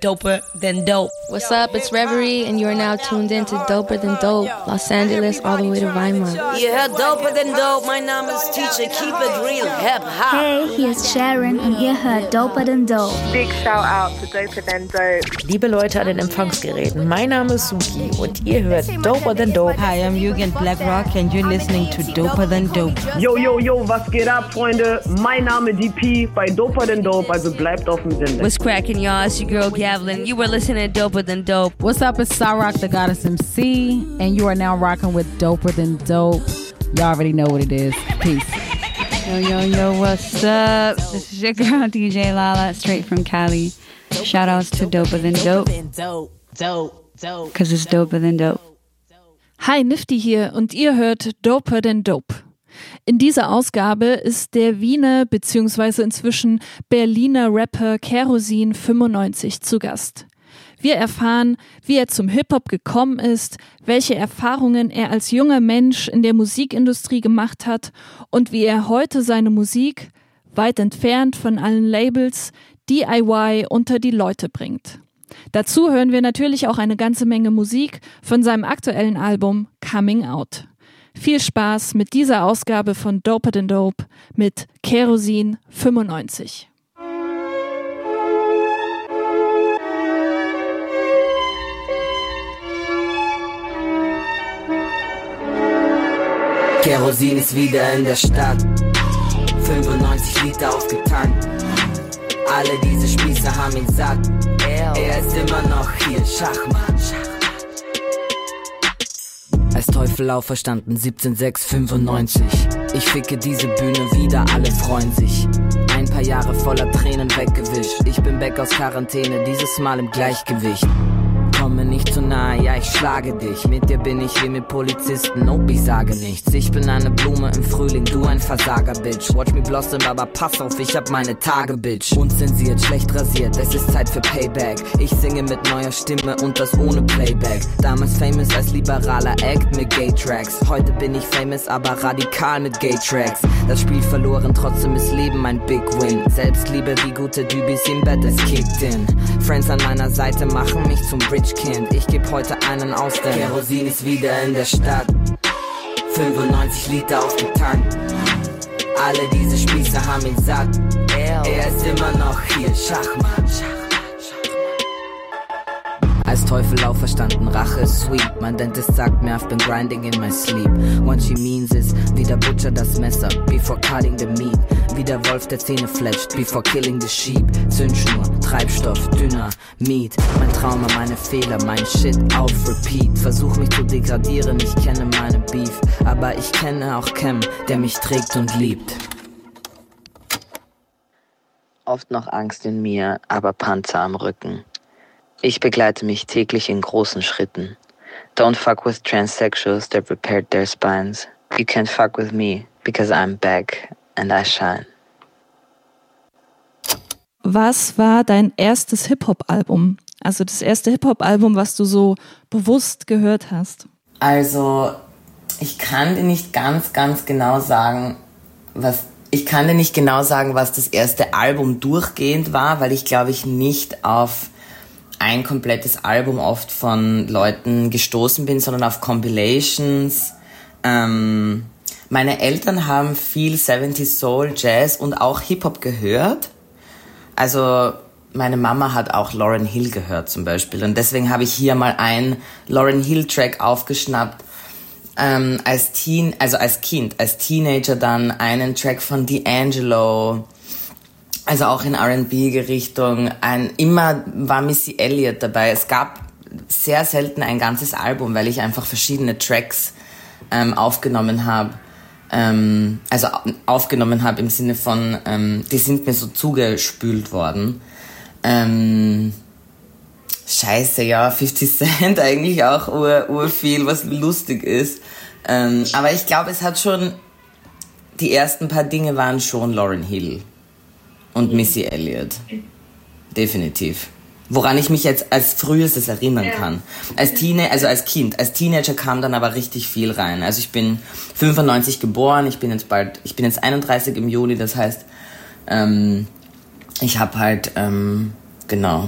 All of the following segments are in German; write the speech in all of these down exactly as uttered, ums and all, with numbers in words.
Doper Than Dope. What's up? It's Reverie, and you're now tuned in to Doper Than Dope, Los Angeles all the way to Weimar. Ihr hört Doper Than Dope, mein Name ist Teacher, keep it real, hip-hop. Hey, hier ist Sharon und ihr hört Doper Than Dope. Big shout out to Doper Than Dope. Liebe Leute an den Empfangsgeräten, mein Name ist Suki und ihr hört Doper Than Dope. Hi, I'm Jürgen Blackrock and you're listening to Doper Than Dope. Yo, yo, yo, was geht ab, Freunde? Mein Name D P bei Doper Than Dope, also bleibt auf dem Sender. What's cracking, y'all? It's your girl Gavlin. You were listening to Doper Than Dope. What's up? It's Cyrock, the Goddess M C, and you are now rocking with Doper Than Dope. Y'all already know what it is. Peace. Yo, yo, yo, what's up? This is your girl D J Lala, straight from Cali. Shout outs to Doper Than Dope. Cause it's Doper Than Dope. Hi, Nifty hier und ihr hört Doper Than Dope. In dieser Ausgabe ist der Wiener bzw. inzwischen Berliner Rapper Kerosin fünfundneunzig zu Gast. Wir erfahren, wie er zum Hip-Hop gekommen ist, welche Erfahrungen er als junger Mensch in der Musikindustrie gemacht hat und wie er heute seine Musik, weit entfernt von allen Labels, D I Y unter die Leute bringt. Dazu hören wir natürlich auch eine ganze Menge Musik von seinem aktuellen Album Coming Out. Viel Spaß mit dieser Ausgabe von Doper Than Dope mit Kerosin fünfundneunzig. Kerosin ist wieder in der Stadt, fünfundneunzig Liter aufgetankt. Alle diese Spießer haben ihn satt, er ist immer noch hier, Schachmann. Als Teufel auferstanden, siebzehn sechs fünfundneunzig. Ich ficke diese Bühne wieder, alle freuen sich. Ein paar Jahre voller Tränen weggewischt. Ich bin weg aus Quarantäne, dieses Mal im Gleichgewicht. Komme nicht zu nahe, ja ich schlage dich. Mit dir bin ich wie mit Polizisten, nope, ich sage nichts. Ich bin eine Blume im Frühling, du ein Versager, Bitch. Watch me blossom, aber pass auf, ich hab meine Tage, Bitch. Unzensiert, schlecht rasiert, es ist Zeit für Payback. Ich singe mit neuer Stimme und das ohne Playback. Damals famous als liberaler Act mit Gay-Tracks. Heute bin ich famous, aber radikal mit Gay-Tracks. Das Spiel verloren, trotzdem ist Leben mein Big Win. Selbstliebe wie gute Dübis im Bett, es kickt in. Friends an meiner Seite machen mich zum Rich Kind. Ich geb heute einen aus, denn Kerosin ist wieder in der Stadt. fünfundneunzig Liter aufgetankt. Alle diese Spießer haben ihn satt. Er ist immer noch hier, Schachmann. Als Teufel auferstanden, Rache ist sweet. Mein Dentist sagt mir, I've been grinding in my sleep. What she means is, wie der Butcher das Messer, before cutting the meat. Wie der Wolf der Zähne fletscht, before killing the sheep. Zündschnur, Treibstoff, Dynamit. Mein Trauma, meine Fehler, mein Shit auf Repeat. Versuch mich zu degradieren, ich kenne meine Beef. Aber ich kenne auch Cam, der mich trägt und liebt. Oft noch Angst in mir, aber Panzer am Rücken. Ich begleite mich täglich in großen Schritten. Don't fuck with transsexuals that repaired their spines. You can't fuck with me, because I'm back and I shine. Was war dein erstes Hip-Hop-Album? Also das erste Hip-Hop-Album, was du so bewusst gehört hast? Also, ich kann dir nicht ganz, ganz genau sagen, was... Ich kann dir nicht genau sagen, was das erste Album durchgehend war, weil ich glaube ich nicht auf ein komplettes Album oft von Leuten gestoßen bin, sondern auf Compilations. Ähm, meine Eltern haben viel siebziger Soul, Jazz und auch Hip-Hop gehört. Also meine Mama hat auch Lauryn Hill gehört zum Beispiel. Und deswegen habe ich hier mal einen Lauryn Hill-Track aufgeschnappt. Ähm, als Teen, also als Kind, als Teenager dann einen Track von D'Angelo. Also auch in R and B-Richtung. Ein, immer war Missy Elliott dabei. Es gab sehr selten ein ganzes Album, weil ich einfach verschiedene Tracks ähm, aufgenommen habe. Ähm, also aufgenommen habe im Sinne von, ähm, die sind mir so zugespült worden. Ähm, scheiße, ja, fifty Cent eigentlich auch ur, ur viel, was lustig ist. Ähm, aber ich glaube, es hat schon, die ersten paar Dinge waren schon Lauryn Hill. Und Missy Elliott. Definitiv. Woran ich mich jetzt als frühestes erinnern kann. Als Teenie, also als Kind. Als Teenager kam dann aber richtig viel rein. Also ich bin fünfundneunzig geboren, ich bin jetzt bald, ich bin jetzt einunddreißig im Juli, das heißt, ähm, ich habe halt, ähm, genau,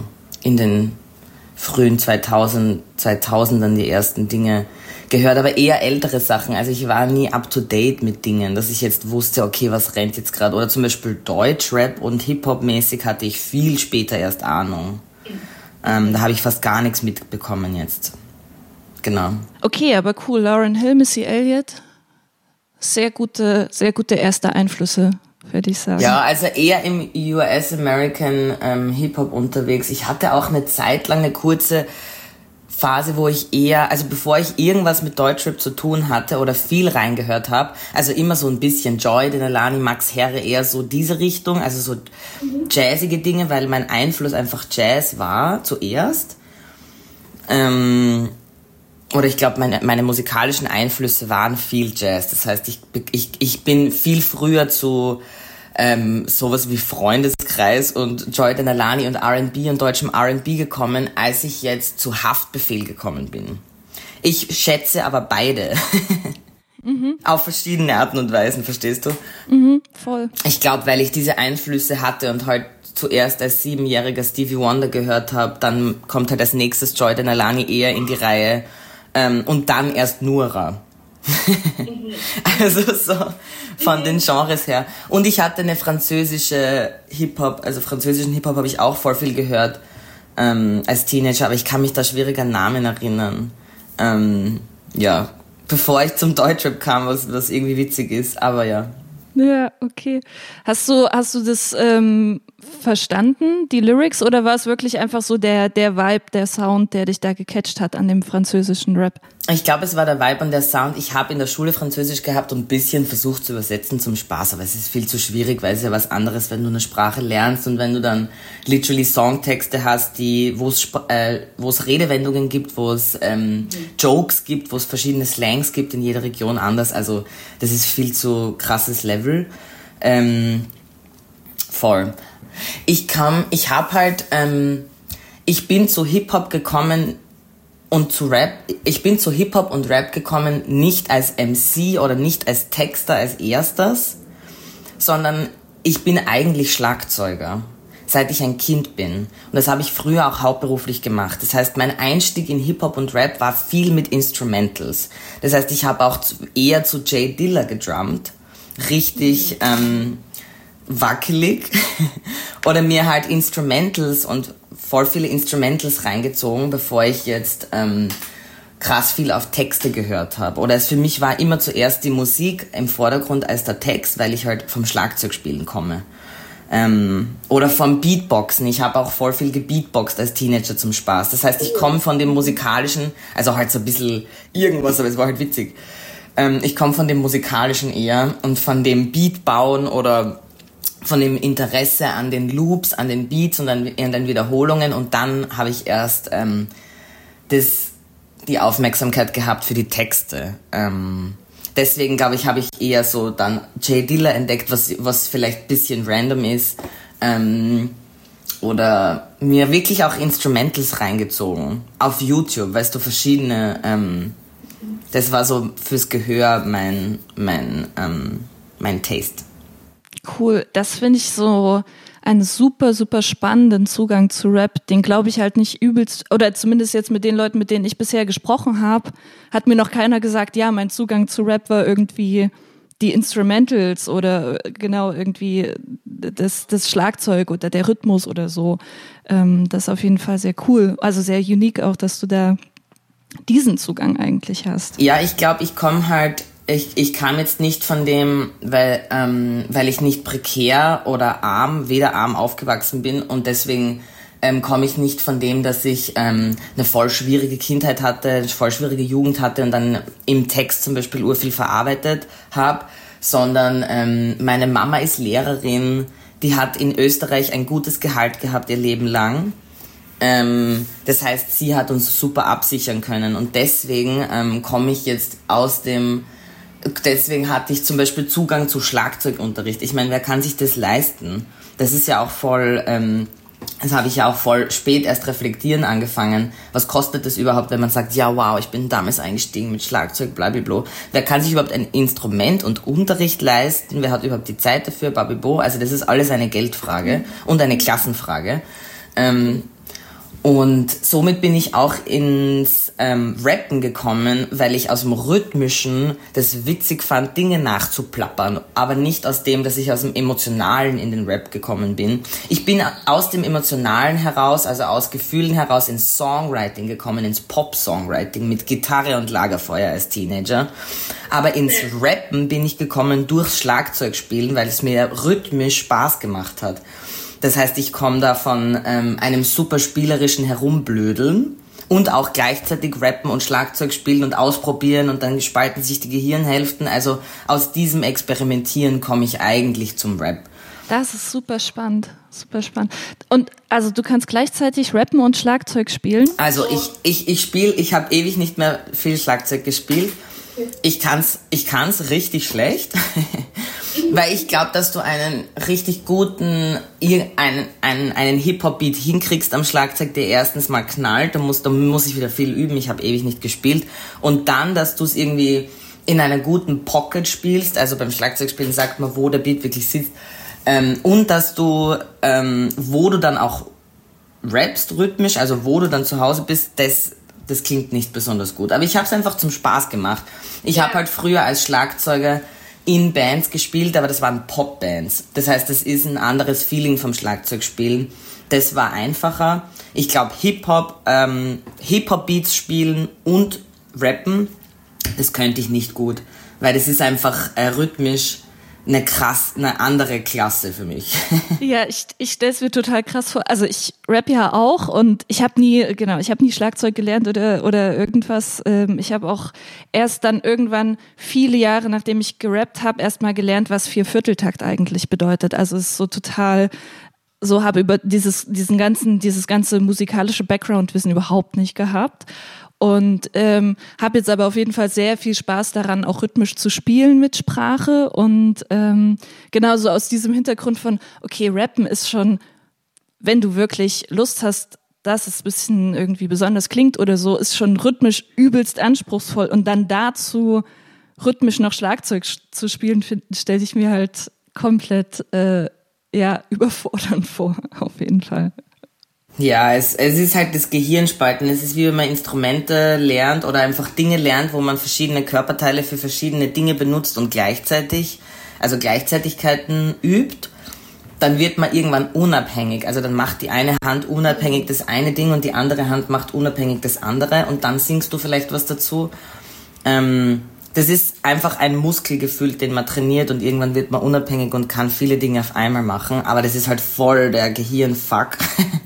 in den frühen zweitausend, zweitausendern die ersten Dinge gehört, aber eher ältere Sachen. Also ich war nie up to date mit Dingen, dass ich jetzt wusste, okay, was rennt jetzt gerade. Oder zum Beispiel Deutschrap und Hip-Hop-mäßig hatte ich viel später erst Ahnung. Ähm, da habe ich fast gar nichts mitbekommen jetzt. Genau. Okay, aber cool. Lauryn Hill, Missy Elliott, sehr gute, sehr gute erste Einflüsse, würde ich sagen. Ja, also eher im U S-American ähm, Hip-Hop unterwegs. Ich hatte auch eine Zeit lang eine kurze Phase, wo ich eher, also bevor ich irgendwas mit Deutschrap zu tun hatte oder viel reingehört habe, also immer so ein bisschen Joy, Denalani, Max Herre, eher so diese Richtung, also so jazzige Dinge, weil mein Einfluss einfach Jazz war zuerst. Ähm, oder ich glaube, meine, meine musikalischen Einflüsse waren viel Jazz. Das heißt, ich, ich, ich bin viel früher zu ähm, sowas wie Freundeskreis und Joy Denalani und R and B und deutschem R and B gekommen, als ich jetzt zu Haftbefehl gekommen bin. Ich schätze aber beide. Mhm. Auf verschiedene Arten und Weisen, verstehst du? Mhm, voll. Ich glaube, weil ich diese Einflüsse hatte und halt zuerst als siebenjähriger Stevie Wonder gehört habe, dann kommt halt als nächstes Joy Denalani eher in die Reihe ähm, und dann erst Nura. Also so von den Genres her. Und ich hatte eine französische Hip-Hop, also französischen Hip-Hop habe ich auch voll viel gehört ähm, als Teenager, aber ich kann mich da schwierig an Namen erinnern. Ähm, ja, bevor ich zum Deutschrap kam, was, was irgendwie witzig ist, aber ja. Ja, okay. Hast du, hast du das ähm, verstanden, die Lyrics, oder war es wirklich einfach so der, der Vibe, der Sound, der dich da gecatcht hat an dem französischen Rap? Ich glaube, es war der Vibe und der Sound. Ich habe in der Schule Französisch gehabt und ein bisschen versucht zu übersetzen zum Spaß, aber es ist viel zu schwierig, weil es ja was anderes, wenn du eine Sprache lernst und wenn du dann literally Songtexte hast, die, wo es äh, wo es Redewendungen gibt, wo es ähm, Jokes gibt, wo es verschiedene Slangs gibt, in jeder Region anders. Also das ist viel zu krasses Level. Ähm, voll. Ich kam, ich habe halt, ähm, ich bin zu Hip-Hop gekommen und zu Rap. Ich bin zu Hip-Hop und Rap gekommen, nicht als M C oder nicht als Texter als erstes, sondern ich bin eigentlich Schlagzeuger, seit ich ein Kind bin. Und das habe ich früher auch hauptberuflich gemacht. Das heißt, mein Einstieg in Hip-Hop und Rap war viel mit Instrumentals. Das heißt, ich habe auch eher zu Jay Dilla gedrummt, richtig ähm, wackelig oder mir halt Instrumentals und voll viele Instrumentals reingezogen, bevor ich jetzt ähm, krass viel auf Texte gehört habe. Oder es für mich war immer zuerst die Musik im Vordergrund als der Text, weil ich halt vom Schlagzeugspielen komme. Ähm, oder vom Beatboxen. Ich habe auch voll viel gebeatboxt als Teenager zum Spaß. Das heißt, ich komme von dem musikalischen, also halt so ein bisschen irgendwas, aber es war halt witzig. Ähm, ich komme von dem musikalischen eher und von dem Beatbauen oder von dem Interesse an den Loops, an den Beats und an, an den Wiederholungen, und dann habe ich erst ähm, das, die Aufmerksamkeit gehabt für die Texte. Ähm, deswegen, glaube ich, habe ich eher so dann Jay Dilla entdeckt, was, was vielleicht ein bisschen random ist, ähm, oder mir wirklich auch Instrumentals reingezogen auf YouTube, weißt du, verschiedene, ähm, das war so fürs Gehör mein, mein, ähm, mein Taste. Cool, das finde ich so einen super, super spannenden Zugang zu Rap, den glaube ich halt nicht übelst, oder zumindest jetzt mit den Leuten, mit denen ich bisher gesprochen habe, hat mir noch keiner gesagt, ja, mein Zugang zu Rap war irgendwie die Instrumentals oder genau irgendwie das, das Schlagzeug oder der Rhythmus oder so. Ähm, das ist auf jeden Fall sehr cool, also sehr unique auch, dass du da diesen Zugang eigentlich hast. Ja, ich glaube, ich komme halt Ich, ich kam jetzt nicht von dem, weil, ähm, weil ich nicht prekär oder arm, weder arm aufgewachsen bin, und deswegen ähm, komme ich nicht von dem, dass ich ähm, eine voll schwierige Kindheit hatte, eine voll schwierige Jugend hatte und dann im Text zum Beispiel urviel verarbeitet habe, sondern ähm, meine Mama ist Lehrerin, die hat in Österreich ein gutes Gehalt gehabt ihr Leben lang. Ähm, das heißt, sie hat uns super absichern können, und deswegen ähm, komme ich jetzt aus dem Deswegen hatte ich zum Beispiel Zugang zu Schlagzeugunterricht. Ich meine, wer kann sich das leisten? Das ist ja auch voll, ähm, das habe ich ja auch voll spät erst reflektieren angefangen. Was kostet das überhaupt, wenn man sagt, ja wow, ich bin damals eingestiegen mit Schlagzeug, blablabla. Wer kann sich überhaupt ein Instrument und Unterricht leisten? Wer hat überhaupt die Zeit dafür, blablabla? Also das ist alles eine Geldfrage und eine Klassenfrage. Ähm, Und somit bin ich auch ins ähm, Rappen gekommen, weil ich aus dem Rhythmischen das witzig fand, Dinge nachzuplappern. Aber nicht aus dem, dass ich aus dem Emotionalen in den Rap gekommen bin. Ich bin aus dem Emotionalen heraus, also aus Gefühlen heraus ins Songwriting gekommen, ins Pop-Songwriting mit Gitarre und Lagerfeuer als Teenager. Aber ins Rappen bin ich gekommen durchs Schlagzeugspielen, weil es mir rhythmisch Spaß gemacht hat. Das heißt, ich komme da von ähm, einem super spielerischen Herumblödeln und auch gleichzeitig rappen und Schlagzeug spielen und ausprobieren und dann spalten sich die Gehirnhälften. Also aus diesem Experimentieren komme ich eigentlich zum Rap. Das ist super spannend, super spannend. Und also du kannst gleichzeitig rappen und Schlagzeug spielen? Also ich ich ich spiele, ich habe ewig nicht mehr viel Schlagzeug gespielt. Ich kann's, ich kann's richtig schlecht, weil ich glaube, dass du einen richtig guten, einen, einen, einen Hip-Hop-Beat hinkriegst am Schlagzeug, der erstens mal knallt, da muss, da muss ich wieder viel üben, ich habe ewig nicht gespielt, und dann, dass du es irgendwie in einer guten Pocket spielst, also beim Schlagzeugspielen sagt man, wo der Beat wirklich sitzt, ähm, und dass du, ähm, wo du dann auch rappst rhythmisch, also wo du dann zu Hause bist, das Das klingt nicht besonders gut. Aber ich habe es einfach zum Spaß gemacht. Ich habe halt früher als Schlagzeuger in Bands gespielt, aber das waren Popbands. Das heißt, das ist ein anderes Feeling vom Schlagzeugspielen. Das war einfacher. Ich glaube, Hip-Hop, ähm, Hip-Hop-Beats spielen und rappen, das könnte ich nicht gut. Weil das ist einfach äh, rhythmisch eine krass, eine andere Klasse für mich. Ja, ich, ich stelle es mir total krass vor. Also ich rapp ja auch und ich habe nie, genau, ich habe nie Schlagzeug gelernt oder oder irgendwas. Ich habe auch erst dann irgendwann viele Jahre, nachdem ich gerappt habe, erst mal gelernt, was Viervierteltakt eigentlich bedeutet. Also es ist so total, so habe über dieses diesen ganzen dieses ganze musikalische Background-Wissen überhaupt nicht gehabt. Und ähm, habe jetzt aber auf jeden Fall sehr viel Spaß daran, auch rhythmisch zu spielen mit Sprache. Und ähm, genauso aus diesem Hintergrund von, okay, Rappen ist schon, wenn du wirklich Lust hast, dass es ein bisschen irgendwie besonders klingt oder so, ist schon rhythmisch übelst anspruchsvoll. Und dann dazu rhythmisch noch Schlagzeug zu spielen, stelle ich mir halt komplett äh, ja, überfordernd vor, auf jeden Fall. Ja, es, es ist halt das Gehirnspalten. Es ist wie wenn man Instrumente lernt oder einfach Dinge lernt, wo man verschiedene Körperteile für verschiedene Dinge benutzt und gleichzeitig, also Gleichzeitigkeiten übt. Dann wird man irgendwann unabhängig. Also dann macht die eine Hand unabhängig das eine Ding und die andere Hand macht unabhängig das andere und dann singst du vielleicht was dazu. Ähm, das ist einfach ein Muskelgefühl, den man trainiert und irgendwann wird man unabhängig und kann viele Dinge auf einmal machen. Aber das ist halt voll der Gehirnfuck.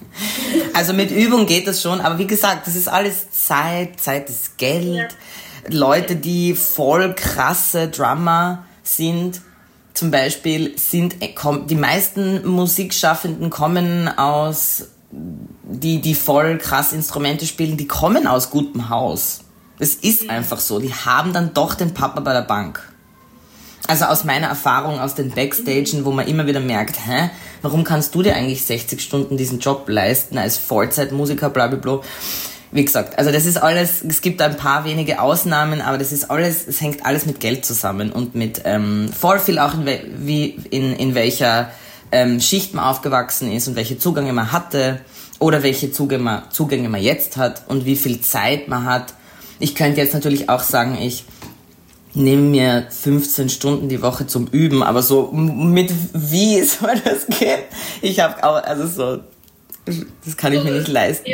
Also mit Übung geht das schon, aber wie gesagt, das ist alles Zeit, Zeit ist Geld. Ja. Leute, die voll krasse Drummer sind, zum Beispiel sind, die meisten Musikschaffenden kommen aus, die, die voll krass Instrumente spielen, die kommen aus gutem Haus. Das ist einfach so, die haben dann doch den Papa bei der Bank. Also aus meiner Erfahrung aus den Backstagen, wo man immer wieder merkt, hä, warum kannst du dir eigentlich sechzig Stunden diesen Job leisten als Vollzeitmusiker, bla bla bla. Wie gesagt, also das ist alles, es gibt ein paar wenige Ausnahmen, aber das ist alles, es hängt alles mit Geld zusammen und mit ähm, voll viel auch in, wie in, in welcher ähm, Schicht man aufgewachsen ist und welche Zugänge man hatte oder welche Zugänge man, Zugänge man jetzt hat und wie viel Zeit man hat. Ich könnte jetzt natürlich auch sagen, ich nehme mir fünfzehn Stunden die Woche zum Üben, aber so mit wie soll das gehen? Ich habe auch, also so, das kann ich mir nicht leisten.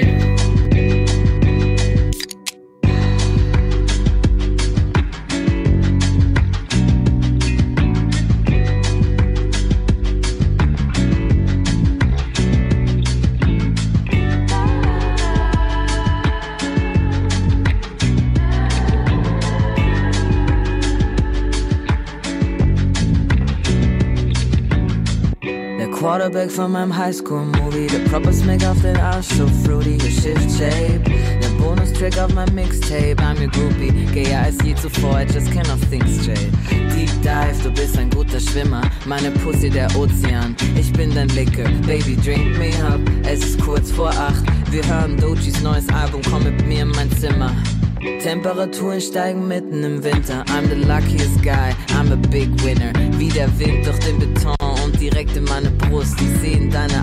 Quarterback von meinem Highschool-Movie, der Proper Smack auf den Arsch, so fruity, der Shift-Shape, der Bonus-Track auf meinem Mixtape, I'm your Groupie, gayer als je zuvor, I just cannot think straight. Deep Dive, du bist ein guter Schwimmer, meine Pussy der Ozean, ich bin dein Liquor, Baby drink me up, es ist kurz vor acht, wir hören Doechis neues Album, komm mit mir in mein Zimmer. Temperaturen steigen mitten im Winter, I'm the luckiest guy, I'm a big winner, wie der Wind durch den Beton und direkt in meine Brust, ich seh in deine Augen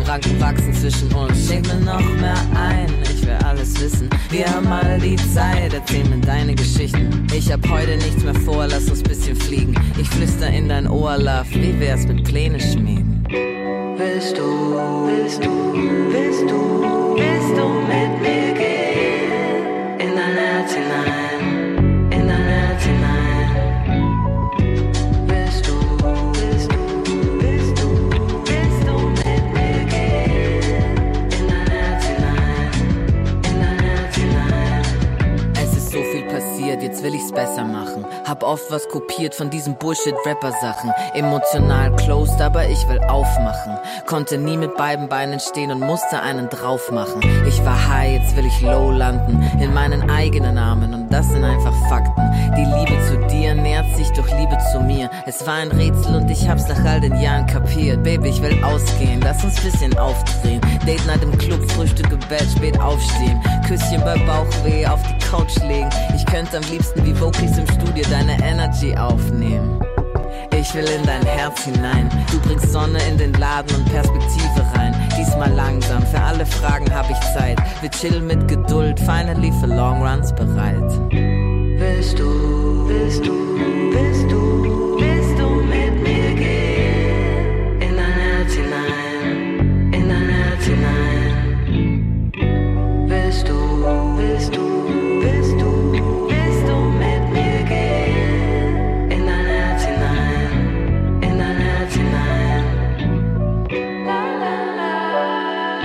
Ranken wachsen zwischen uns. Schenk mir noch mehr ein, ich will alles wissen. Wir haben all die Zeit, erzähl mir deine Geschichten. Ich hab heute nichts mehr vor, lass uns bisschen fliegen. Ich flüster in dein Ohr, Love, wie wär's mit Pläne schmieden? Willst du, willst du, willst du, willst du mit mir gehen? In dein Herz hinein, in dein Herz hinein. Willst du, willst du, willst du, willst du mit mir gehen? In dein Herz hinein, in dein Herz hinein. Es ist so viel passiert, jetzt will ich's besser machen. Hab oft was kopiert von diesen Bullshit-Rapper-Sachen. Emotional closed, aber ich will aufmachen. Konnte nie mit beiden Beinen stehen und musste einen drauf machen. Ich war high, jetzt will ich low landen. In meinen eigenen Armen und das sind einfach Fakten. Die Liebe zu dir nährt sich durch Liebe zu mir. Es war ein Rätsel und ich hab's nach all den Jahren kapiert. Baby, ich will ausgehen, lass uns bisschen aufdrehen. Date Night im Club, Frühstück im Bett, spät aufstehen. Küsschen bei Bauchweh, auf die Couch legen. Ich könnte am liebsten wie Vocals im Studio deine Energy aufnehmen. Ich will in dein Herz hinein. Du bringst Sonne in den Laden und Perspektive rein. Diesmal langsam, für alle Fragen hab ich Zeit. Wir chillen mit Geduld, finally für Long Runs bereit. Willst du, willst du, willst du, willst du mit mir gehen? In dein Herz hinein, in dein Herz hinein. Willst du, willst du, willst du, willst du mit mir gehen? In dein Herz hinein, in dein Herz hinein. La, la, la.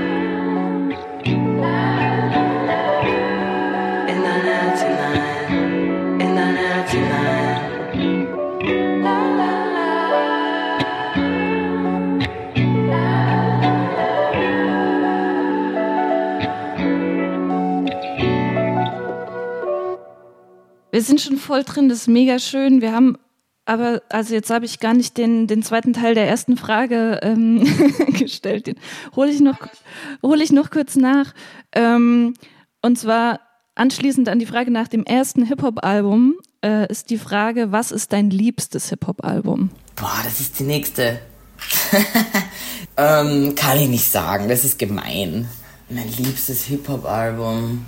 In dein Herz hinein, in dein Herz hinein. La, la, la. Wir sind schon voll drin, das ist mega schön. Wir haben aber, also jetzt habe ich gar nicht den, den zweiten Teil der ersten Frage ähm, gestellt. Den hole ich noch, hole ich noch kurz nach. Ähm, und zwar anschließend an die Frage nach dem ersten Hip-Hop-Album äh, ist die Frage, was ist dein liebstes Hip-Hop-Album? Boah, das ist die nächste. ähm, kann ich nicht sagen, das ist gemein. Mein liebstes Hip-Hop-Album...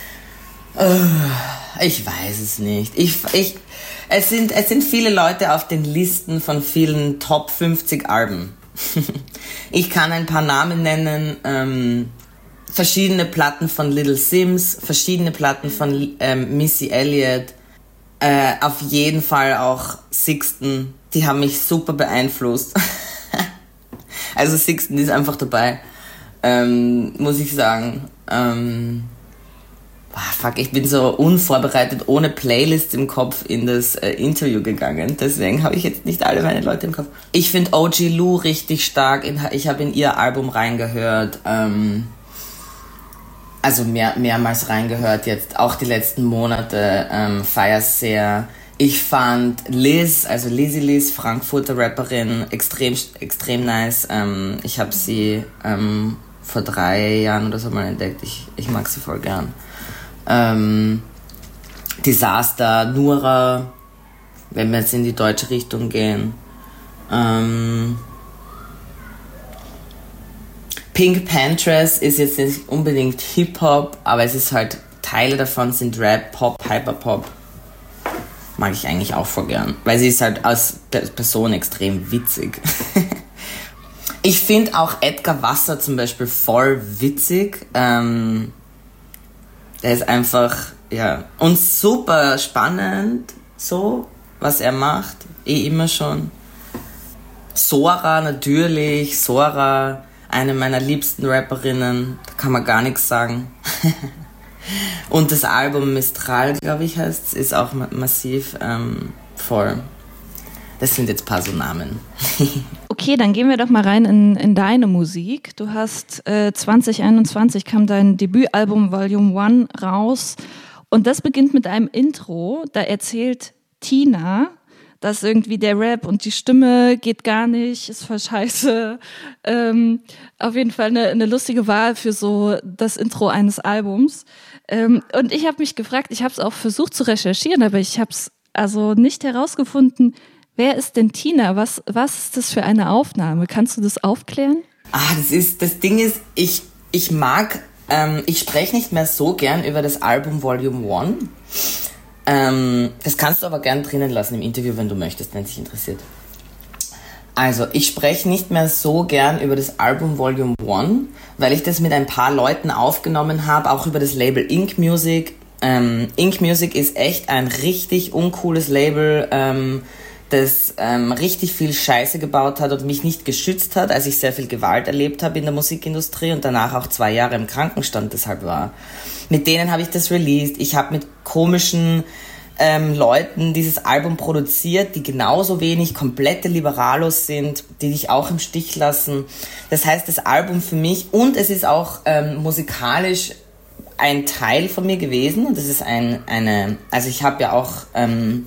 Ich weiß es nicht. Ich, ich, es sind, es sind viele Leute auf den Listen von vielen Top fünfzig Alben. Ich kann ein paar Namen nennen. Ähm, verschiedene Platten von Little Sims, verschiedene Platten von ähm, Missy Elliott. Äh, auf jeden Fall auch Sixten. Die haben mich super beeinflusst. Also Sixten ist einfach dabei. Ähm, muss ich sagen. Ähm, Ah, fuck, ich bin so unvorbereitet, ohne Playlist im Kopf in das äh, Interview gegangen. Deswegen habe ich jetzt nicht alle meine Leute im Kopf. Ich finde O G Lou richtig stark. In, ich habe in ihr Album reingehört. Ähm, also mehr, mehrmals reingehört jetzt. Auch die letzten Monate. Ähm, feier's sehr. Ich fand Liz, also Lizzy Liz, Frankfurter Rapperin, extrem, extrem nice. Ähm, ich habe sie ähm, vor drei Jahren oder so mal entdeckt. Ich, ich mag sie voll gern. Ähm, Disaster, Nura, wenn wir jetzt in die deutsche Richtung gehen. Ähm, Pink Panthers ist jetzt nicht unbedingt Hip-Hop, aber es ist halt, Teile davon sind Rap, Pop, Hyperpop. Mag ich eigentlich auch voll gern, weil sie ist halt als Person extrem witzig. Ich finde auch Edgar Wasser zum Beispiel voll witzig. Ähm, Der ist einfach, ja, und super spannend, so, was er macht, eh immer schon. Sora natürlich, Sora, eine meiner liebsten Rapperinnen, da kann man gar nichts sagen. Und das Album Mistral, glaube ich, heißt es, ist auch massiv ähm, voll. Das sind jetzt ein paar so Namen. Okay, dann gehen wir doch mal rein in, in deine Musik. Du hast äh, zwanzig einundzwanzig kam dein Debütalbum Volume One raus und das beginnt mit einem Intro. Da erzählt Tina, dass irgendwie der Rap und die Stimme geht gar nicht, ist voll scheiße. Ähm, auf jeden Fall eine, eine lustige Wahl für so das Intro eines Albums. Ähm, und ich habe mich gefragt, ich habe es auch versucht zu recherchieren, aber ich habe es also nicht herausgefunden. Wer ist denn Tina? Was, was ist das für eine Aufnahme? Kannst du das aufklären? Ah, das ist, das Ding ist, ich, ich mag, ähm, ich spreche nicht mehr so gern über das Album Volume One. Ähm, das kannst du aber gern drinnen lassen im Interview, wenn du möchtest, wenn es dich interessiert. Also, ich spreche nicht mehr so gern über das Album Volume One, weil ich das mit ein paar Leuten aufgenommen habe, auch über das Label Ink Music. Ähm, Ink Music ist echt ein richtig uncooles Label, ähm, das ähm, richtig viel Scheiße gebaut hat und mich nicht geschützt hat, als ich sehr viel Gewalt erlebt habe in der Musikindustrie und danach auch zwei Jahre im Krankenstand deshalb war. Mit denen habe ich das released. Ich habe mit komischen ähm, Leuten dieses Album produziert, die genauso wenig komplette Liberalos sind, die dich auch im Stich lassen. Das heißt, das Album für mich, und es ist auch ähm, musikalisch ein Teil von mir gewesen, und das ist ein, eine, also ich habe ja auch... Ähm,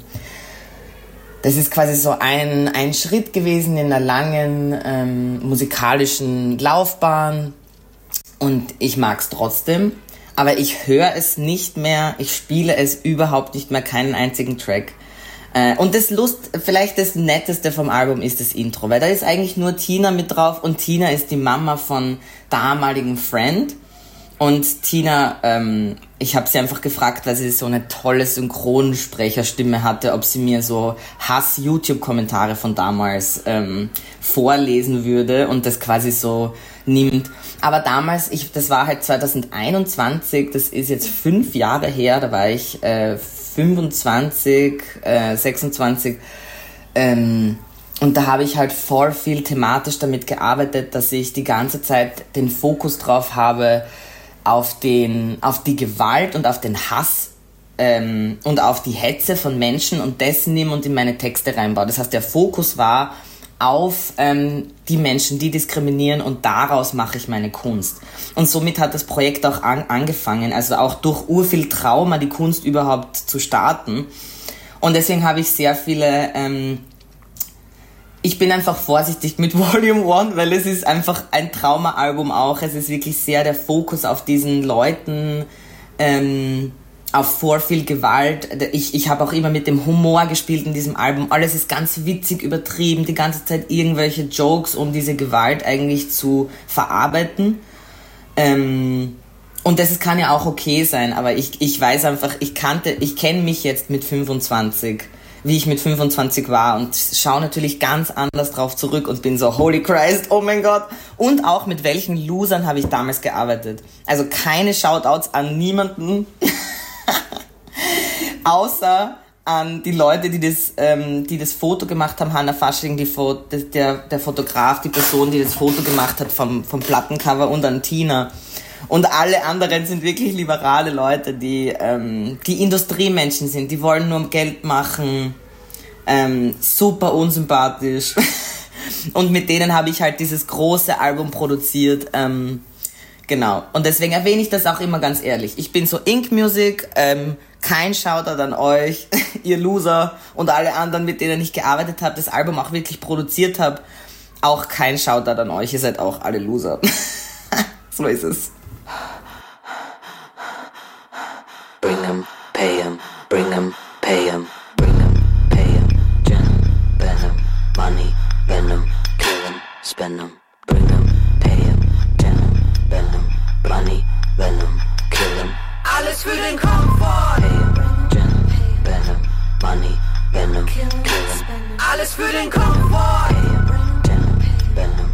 Das ist quasi so ein, ein Schritt gewesen in einer langen ähm, musikalischen Laufbahn, und ich mag's trotzdem, aber ich höre es nicht mehr, ich spiele es überhaupt nicht mehr, keinen einzigen Track. Äh, und das Lust, vielleicht das Netteste vom Album ist das Intro, weil da ist eigentlich nur Tina mit drauf, und Tina ist die Mama von damaligen Friend. Und Tina, ähm, ich habe sie einfach gefragt, weil sie so eine tolle Synchronsprecherstimme hatte, ob sie mir so Hass-YouTube-Kommentare von damals ähm, vorlesen würde und das quasi so nimmt. Aber damals, ich, das war halt zwanzig einundzwanzig, das ist jetzt fünf Jahre her, da war ich äh, fünfundzwanzig, äh, sechsundzwanzig, ähm, und da habe ich halt voll viel thematisch damit gearbeitet, dass ich die ganze Zeit den Fokus drauf habe, auf den, auf die Gewalt und auf den Hass ähm, und auf die Hetze von Menschen, und das nehme und in meine Texte reinbaue. Das heißt, der Fokus war auf ähm, die Menschen, die diskriminieren, und daraus mache ich meine Kunst. Und somit hat das Projekt auch an, angefangen, also auch durch urviel Trauma die Kunst überhaupt zu starten. Und deswegen habe ich sehr viele... Ähm, Ich bin einfach vorsichtig mit Volume One, weil es ist einfach ein Trauma-Album auch. Es ist wirklich sehr der Fokus auf diesen Leuten, ähm, auf vor viel Gewalt. Ich, ich habe auch immer mit dem Humor gespielt in diesem Album. Alles ist ganz witzig übertrieben, die ganze Zeit irgendwelche Jokes, um diese Gewalt eigentlich zu verarbeiten. Ähm, und das kann ja auch okay sein, aber ich, ich weiß einfach, ich kannte, ich kenne mich jetzt mit fünfundzwanzig, wie ich mit fünfundzwanzig war, und schaue natürlich ganz anders drauf zurück und bin so, holy Christ, oh mein Gott. Und auch mit welchen Losern habe ich damals gearbeitet. Also keine Shoutouts an niemanden, außer an die Leute, die das, ähm, die das Foto gemacht haben, Hannah Fasching, die Fo- der, der Fotograf, die Person, die das Foto gemacht hat vom, vom Plattencover, und an Tina. Und alle anderen sind wirklich liberale Leute, die, ähm, die Industriemenschen sind, die wollen nur Geld machen, ähm, super unsympathisch. Und mit denen habe ich halt dieses große Album produziert, ähm, genau. Und deswegen erwähne ich das auch immer ganz ehrlich. Ich bin so Ink Music, ähm, kein Shoutout an euch, ihr Loser, und alle anderen, mit denen ich gearbeitet habe, das Album auch wirklich produziert habe, auch kein Shoutout an euch, ihr seid auch alle Loser. So ist es. Bring 'em, pay 'em, bring 'em, pay 'em, bring 'em, pay 'em, Jen, Venom, money, Venom, kill 'em, spend 'em, bring 'em, pay 'em, Jen, Venom, money, Venom, kill 'em. Alles für den Komfort. Pay 'em, Jen, Venom, money, Venom, kill 'em. Alles für den Komfort. Pay 'em, Jen, Venom.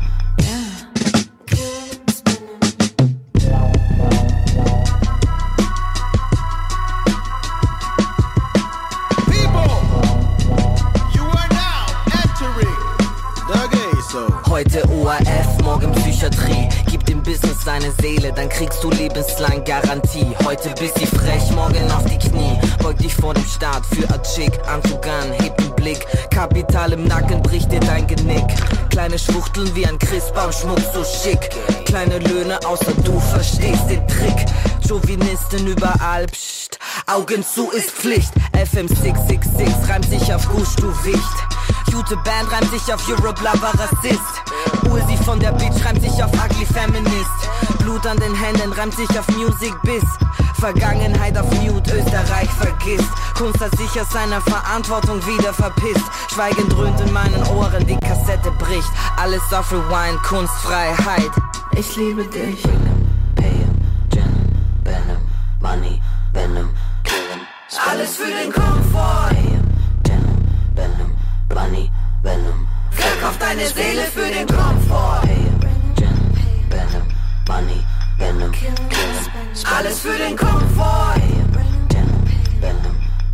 Heute O R F, morgen Psychiatrie. Gib dem Business deine Seele, dann kriegst du lebenslang Garantie. Heute bist du frech, morgen auf die Knie. Beug dich vor dem Staat für a Chick. Anzug an, heb den Blick. Kapital im Nacken, bricht dir dein Genick. Kleine Schwuchteln wie ein Christbaum, Schmuck so schick. Kleine Löhne, außer du verstehst den Trick. Chauvinisten überall, psst. Augen zu ist Pflicht. F M sechs sechs sechs reimt sich auf Gusch, du Wicht. Gute Band reimt sich auf Europe Lover Rassist. Ulsi von der Beach reimt sich auf Ugly Feminist. Blut an den Händen, reimt sich auf Music bis Vergangenheit auf Mute, Österreich vergisst. Kunst hat sich aus seiner Verantwortung wieder verpisst. Schweigen dröhnt in meinen Ohren, die Kassette bricht. Alles auf Rewind, Kunstfreiheit. Ich liebe dich. Money, Venom, Killen. Alles für den Komfort. Denim, Venom, Money, Venom. Verkauf deine Seele für den Komfort. Denim, Venom, Money, Venom, Killen. Alles für den Komfort. Denim, Venom.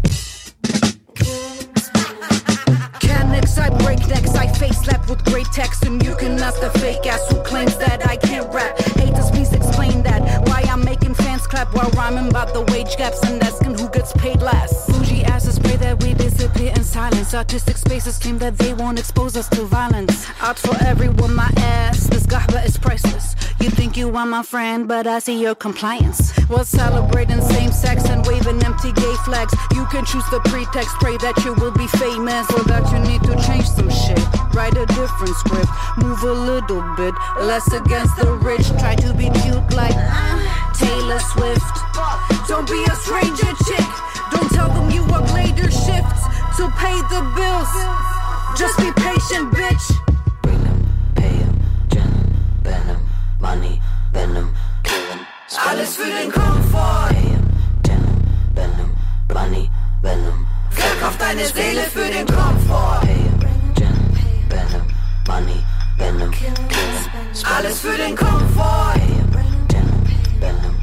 I break necks, I face slap with great text. And you can ask the fake ass who claims that I can't rap. Haters, please explain that. Why I'm making fans clap while rhyming about the wage gaps and asking who gets paid last. Bougie asses pray that we disappear in silence. Artistic spaces claim that they won't expose us to violence. Art for everyone, my ass. This gahba is priceless. You think you are my friend, but I see your compliance. We're celebrating same sex and waving empty gay flags. You can choose the pretext, pray that you will be famous. For that you need to change some shit, write a different script, move a little bit less against the rich, try to be cute like Taylor Swift. Don't be a stranger chick, don't tell them you work later shifts to pay the bills, just be patient bitch. Bring them, pay them, Venom, Venom, Money, Venom, kill them. Alles für den Komfort. Pay them, Venom, Venom, Money, Venom. Verkauf deine Seele für den Komfort. Pay them, Venom, Money, Venom, Killen. Alles für den Komfort. Venom, Venom.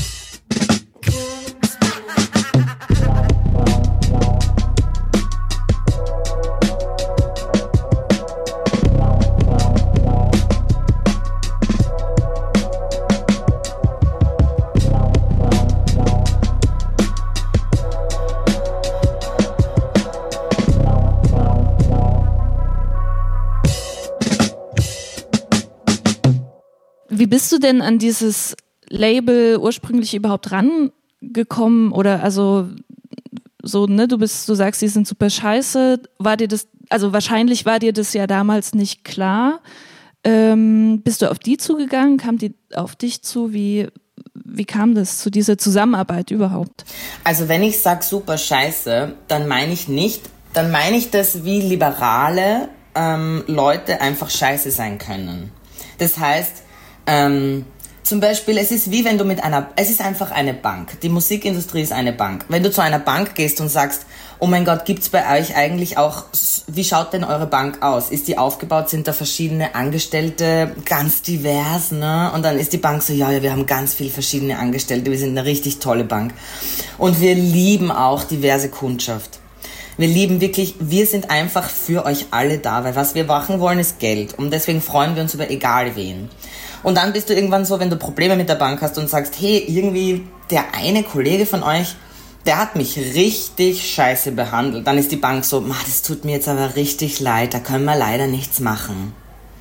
Wie bist du denn an dieses Label ursprünglich überhaupt rangekommen? Oder also so, ne, du bist, du sagst, die sind super scheiße. War dir das, also wahrscheinlich war dir das ja damals nicht klar. Ähm, bist du auf die zugegangen? Kam die auf dich zu? Wie, wie kam das zu dieser Zusammenarbeit überhaupt? Also wenn ich sage super scheiße, dann meine ich nicht, dann meine ich das, wie liberale ähm, Leute einfach scheiße sein können. Das heißt, Ähm, zum Beispiel, es ist wie wenn du mit einer, es ist einfach eine Bank. Die Musikindustrie ist eine Bank. Wenn du zu einer Bank gehst und sagst, oh mein Gott, gibt's bei euch eigentlich auch, wie schaut denn eure Bank aus? Ist die aufgebaut? Sind da verschiedene Angestellte? Ganz divers, ne? Und dann ist die Bank so, ja, ja, wir haben ganz viele verschiedene Angestellte. Wir sind eine richtig tolle Bank. Und wir lieben auch diverse Kundschaft. Wir lieben wirklich, wir sind einfach für euch alle da, weil was wir machen wollen, ist Geld. Und deswegen freuen wir uns über egal wen. Und dann bist du irgendwann so, wenn du Probleme mit der Bank hast und sagst, hey, irgendwie der eine Kollege von euch, der hat mich richtig scheiße behandelt. Dann ist die Bank so, das tut mir jetzt aber richtig leid, da können wir leider nichts machen.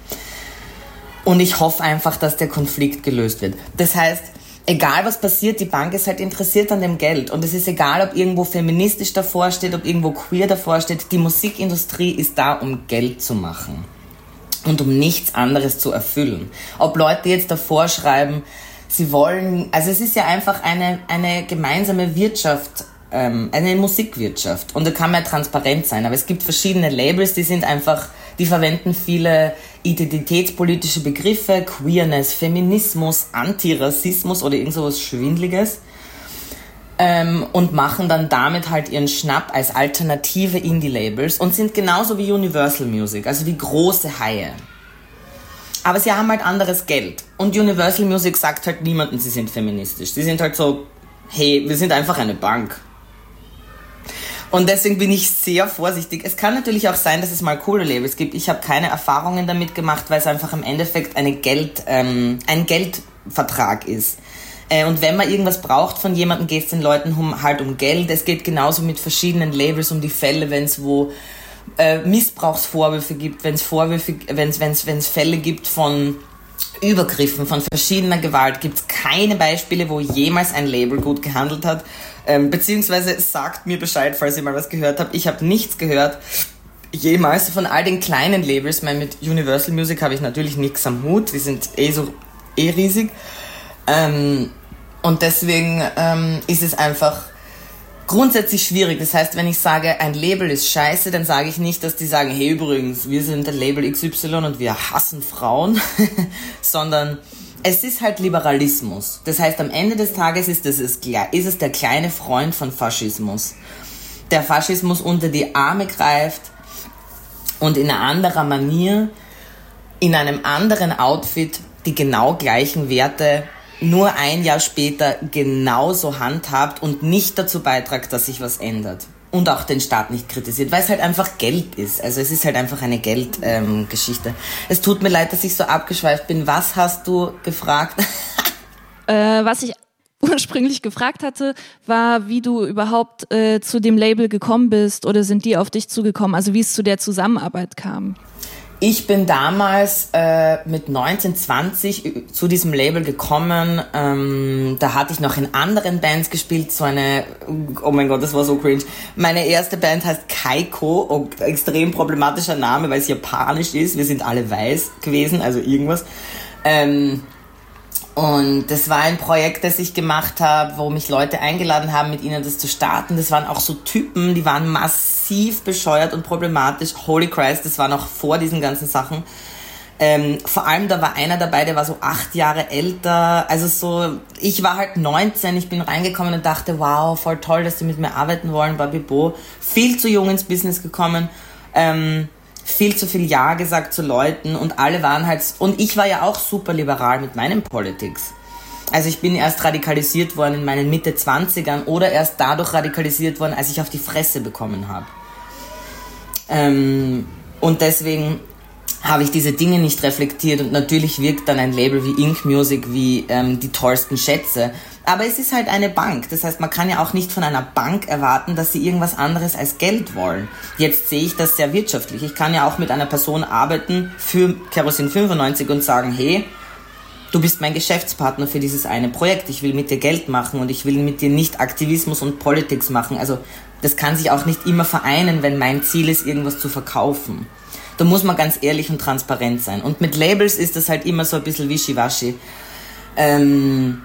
Und ich hoffe einfach, dass der Konflikt gelöst wird. Das heißt, egal was passiert, die Bank ist halt interessiert an dem Geld. Und es ist egal, ob irgendwo feministisch davor steht, ob irgendwo queer davor steht. Die Musikindustrie ist da, um Geld zu machen. Und um nichts anderes zu erfüllen. Ob Leute jetzt davor schreiben, sie wollen, also es ist ja einfach eine, eine gemeinsame Wirtschaft, ähm, eine Musikwirtschaft. Und da kann man ja transparent sein. Aber es gibt verschiedene Labels, die sind einfach, die verwenden viele identitätspolitische Begriffe, Queerness, Feminismus, Antirassismus oder irgend sowas Schwindliges. Ähm, und machen dann damit halt ihren Schnapp als alternative Indie-Labels und sind genauso wie Universal Music, also wie große Haie. Aber sie haben halt anderes Geld. Und Universal Music sagt halt niemandem, sie sind feministisch. Sie sind halt so, hey, wir sind einfach eine Bank. Und deswegen bin ich sehr vorsichtig. Es kann natürlich auch sein, dass es mal coole Labels gibt. Ich habe keine Erfahrungen damit gemacht, weil es einfach im Endeffekt eine Geld, ähm, ein Geldvertrag ist. Und wenn man irgendwas braucht von jemandem, geht es den Leuten um, halt um Geld. Es geht genauso mit verschiedenen Labels um die Fälle, wenn es wo äh, Missbrauchsvorwürfe gibt, wenn es Vorwürfe, wenn es wenn es wenn es Fälle gibt von Übergriffen, von verschiedener Gewalt, gibt es keine Beispiele, wo jemals ein Label gut gehandelt hat. Ähm, beziehungsweise sagt mir Bescheid, falls ihr mal was gehört habt. Ich habe nichts gehört. Jemals von all den kleinen Labels. Ich meine, mit Universal Music habe ich natürlich nichts am Hut. Die sind eh so eh riesig. Ähm, und deswegen ähm, ist es einfach grundsätzlich schwierig. Das heißt, wenn ich sage, ein Label ist scheiße, dann sage ich nicht, dass die sagen, hey übrigens, wir sind der Label X Y und wir hassen Frauen, sondern es ist halt Liberalismus. Das heißt, am Ende des Tages ist es, ist es der kleine Freund von Faschismus. Der Faschismus unter die Arme greift und in einer anderen Manier, in einem anderen Outfit, die genau gleichen Werte nur ein Jahr später genauso handhabt und nicht dazu beiträgt, dass sich was ändert. Und auch den Staat nicht kritisiert, weil es halt einfach Geld ist. Also es ist halt einfach eine Geldgeschichte. Ähm, es tut mir leid, dass ich so abgeschweift bin. Was hast du gefragt? äh, was ich ursprünglich gefragt hatte, war, wie du überhaupt äh, zu dem Label gekommen bist oder sind die auf dich zugekommen? Also wie es zu der Zusammenarbeit kam. Ich bin damals äh, mit neunzehn, zwanzig zu diesem Label gekommen. Ähm, da hatte ich noch in anderen Bands gespielt. So eine, oh mein Gott, das war so cringe. Meine erste Band heißt Kaiko. Oh, extrem problematischer Name, weil es japanisch ist. Wir sind alle weiß gewesen, also irgendwas. Ähm, und das war ein Projekt, das ich gemacht habe, wo mich Leute eingeladen haben, mit ihnen das zu starten. Das waren auch so Typen, die waren massiv bescheuert und problematisch. Holy Christ, das war noch vor diesen ganzen Sachen. Ähm, vor allem, da war einer dabei, der war so acht Jahre älter. Also so, ich war halt neunzehn, ich bin reingekommen und dachte, wow, voll toll, dass die mit mir arbeiten wollen, Babibo. Viel zu jung ins Business gekommen. Ähm, viel zu viel Ja gesagt zu Leuten und alle waren halt, und ich war ja auch super liberal mit meinen Politics. Also ich bin erst radikalisiert worden in meinen Mitte zwanzigern oder erst dadurch radikalisiert worden, als ich auf die Fresse bekommen habe. Ähm, und deswegen habe ich diese Dinge nicht reflektiert und natürlich wirkt dann ein Label wie Ink Music wie ähm, die tollsten Schätze. Aber es ist halt eine Bank. Das heißt, man kann ja auch nicht von einer Bank erwarten, dass sie irgendwas anderes als Geld wollen. Jetzt sehe ich das sehr wirtschaftlich. Ich kann ja auch mit einer Person arbeiten für Kerosin fünfundneunzig und sagen, hey, du bist mein Geschäftspartner für dieses eine Projekt. Ich will mit dir Geld machen und ich will mit dir nicht Aktivismus und Politics machen. Also das kann sich auch nicht immer vereinen, wenn mein Ziel ist, irgendwas zu verkaufen. Da muss man ganz ehrlich und transparent sein. Und mit Labels ist das halt immer so ein bisschen wischiwaschi. Ähm...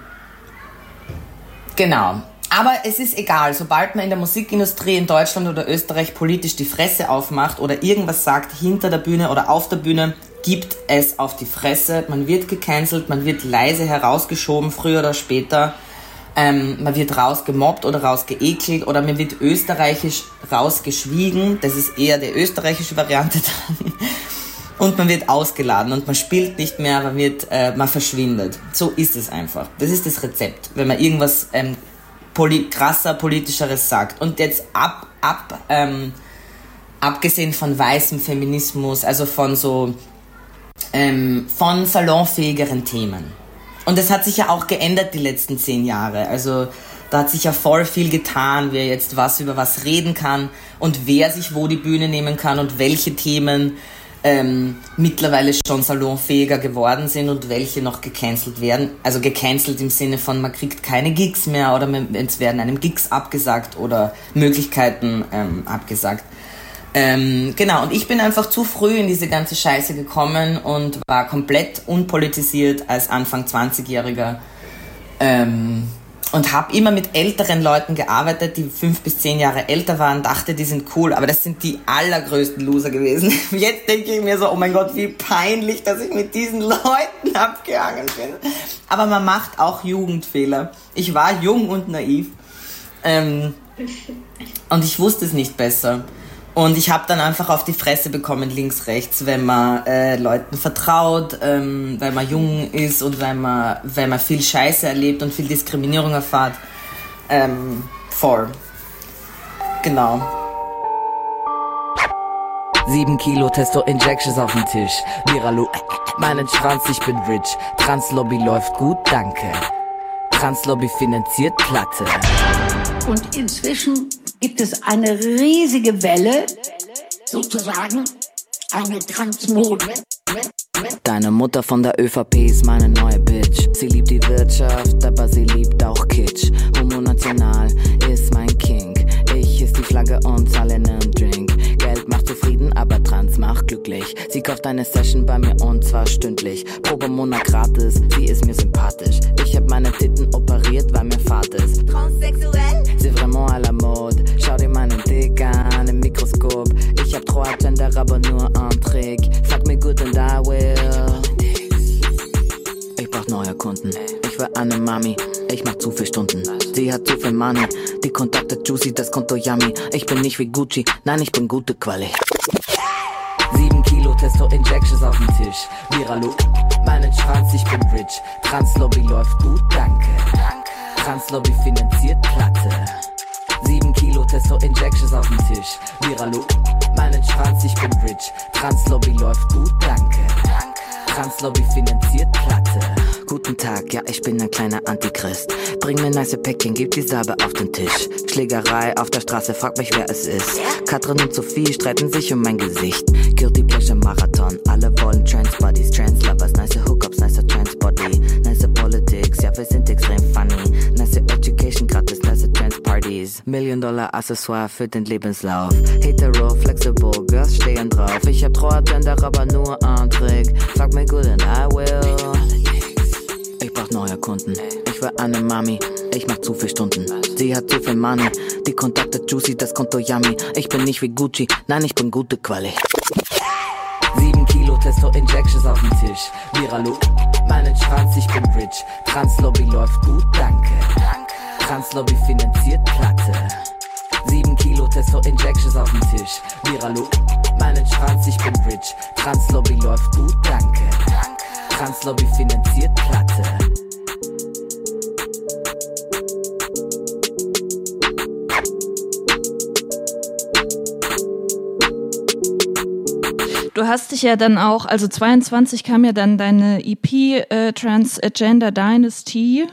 Genau. Aber es ist egal, sobald man in der Musikindustrie in Deutschland oder Österreich politisch die Fresse aufmacht oder irgendwas sagt hinter der Bühne oder auf der Bühne, gibt es auf die Fresse. Man wird gecancelt, man wird leise herausgeschoben, früher oder später. Ähm, man wird rausgemobbt oder rausgeekelt oder man wird österreichisch rausgeschwiegen. Das ist eher die österreichische Variante dann. Und man wird ausgeladen und man spielt nicht mehr, man wird, äh, man verschwindet. So ist es einfach. Das ist das Rezept, wenn man irgendwas ähm, poli- krasser, politischeres sagt. Und jetzt ab, ab, ähm, abgesehen von weißem Feminismus, also von so, ähm, von salonfähigeren Themen. Und das hat sich ja auch geändert die letzten zehn Jahre. Also da hat sich ja voll viel getan, wer jetzt was über was reden kann und wer sich wo die Bühne nehmen kann und welche Themen Ähm, mittlerweile schon salonfähiger geworden sind und welche noch gecancelt werden. Also gecancelt im Sinne von, man kriegt keine Gigs mehr oder es werden einem Gigs abgesagt oder Möglichkeiten ähm, abgesagt. Ähm, genau, und ich bin einfach zu früh in diese ganze Scheiße gekommen und war komplett unpolitisiert als Anfang zwanzigjähriger ähm, und habe immer mit älteren Leuten gearbeitet, die fünf bis zehn Jahre älter waren, dachte, die sind cool, aber das sind die allergrößten Loser gewesen. Jetzt denke ich mir so, oh mein Gott, wie peinlich, dass ich mit diesen Leuten abgehangen bin. Aber man macht auch Jugendfehler. Ich war jung und naiv ähm, und ich wusste es nicht besser. Und ich habe dann einfach auf die Fresse bekommen, links, rechts, wenn man äh, Leuten vertraut, ähm, weil man jung ist und weil man, weil man viel Scheiße erlebt und viel Diskriminierung erfahrt. Ähm, voll. Genau. Sieben Kilo Testo-Injections auf dem Tisch. Miralu, meinen Schwanz, ich bin rich. Translobby läuft gut, danke. Translobby finanziert Platte. Und inzwischen gibt es eine riesige Welle, sozusagen eine Transmode. Deine Mutter von der ÖVP ist meine neue Bitch. Sie liebt die Wirtschaft, aber sie liebt auch Kitsch. Homo national ist mein King. Ich ist die Flagge und zahle nen Drink. Geld macht so zufrieden, aber trans macht glücklich. Sie kauft eine Session bei mir und zwar stündlich. Probemonat gratis, sie ist mir sympathisch. Ich hab meine Titten operiert, weil mir Fahrt ist. Transsexuell, c'est vraiment à la mode. Schau dir meinen Dick an im Mikroskop. Ich hab trois Gender, aber nur ein Trick. Fuck me good and I will. Ich brauch neue Kunden. Ich will eine Mami. Ich mach zu viel Stunden. Sie hat zu viel Money. Die Kontakte juicy, das Konto yummy. Ich bin nicht wie Gucci, nein, ich bin gute Quali. Sieben Kilo Testo-Injections auf dem Tisch. Viralo, meinen Schwanz, ich bin rich. Translobby läuft gut, danke. Translobby finanziert Platte. Sieben Kilo Testo-Injections auf dem Tisch. Viralo, meinen Schwanz, ich bin rich. Translobby läuft gut, danke. Translobby finanziert Platte. Guten Tag, ja, ich bin ein kleiner Antichrist. Bring mir nice Päckchen, gib die Salbe auf den Tisch. Schlägerei auf der Straße, frag mich, wer es ist. Katrin und Sophie streiten sich um mein Gesicht. Guilty Pleasure Marathon, alle wollen Trans-Bodies, Trans-Lovers, nice Hookups, nice Trans-Body, nice Politics, ja, wir sind extrem funny. Nice Education, gratis, nice Trans-Parties. Million-Dollar-Accessoire für den Lebenslauf. Hetero, flexible, Girls stehen drauf. Ich hab trois Gender, aber nur ein Trick. Fuck me good and I will. Ich brauch neue Kunden. Ich will eine Mami. Ich mach zu viel Stunden. Sie hat zu viel Money. Die Kontakte juicy, das Konto yummy. Ich bin nicht wie Gucci, nein, ich bin gute Quali. Sieben Kilo Testo-Injections auf dem Tisch. Viralo, meinen Schwanz, ich bin rich. Translobby läuft gut, danke. Translobby finanziert Platte. Sieben Kilo Testo-Injections auf dem Tisch. Viralo, meinen Schwanz, ich bin rich. Translobby läuft gut, danke. Translobby finanziert Platte. Du hast dich ja dann auch, also zweiundzwanzig kam ja dann deine E P äh, Transgender Dynasty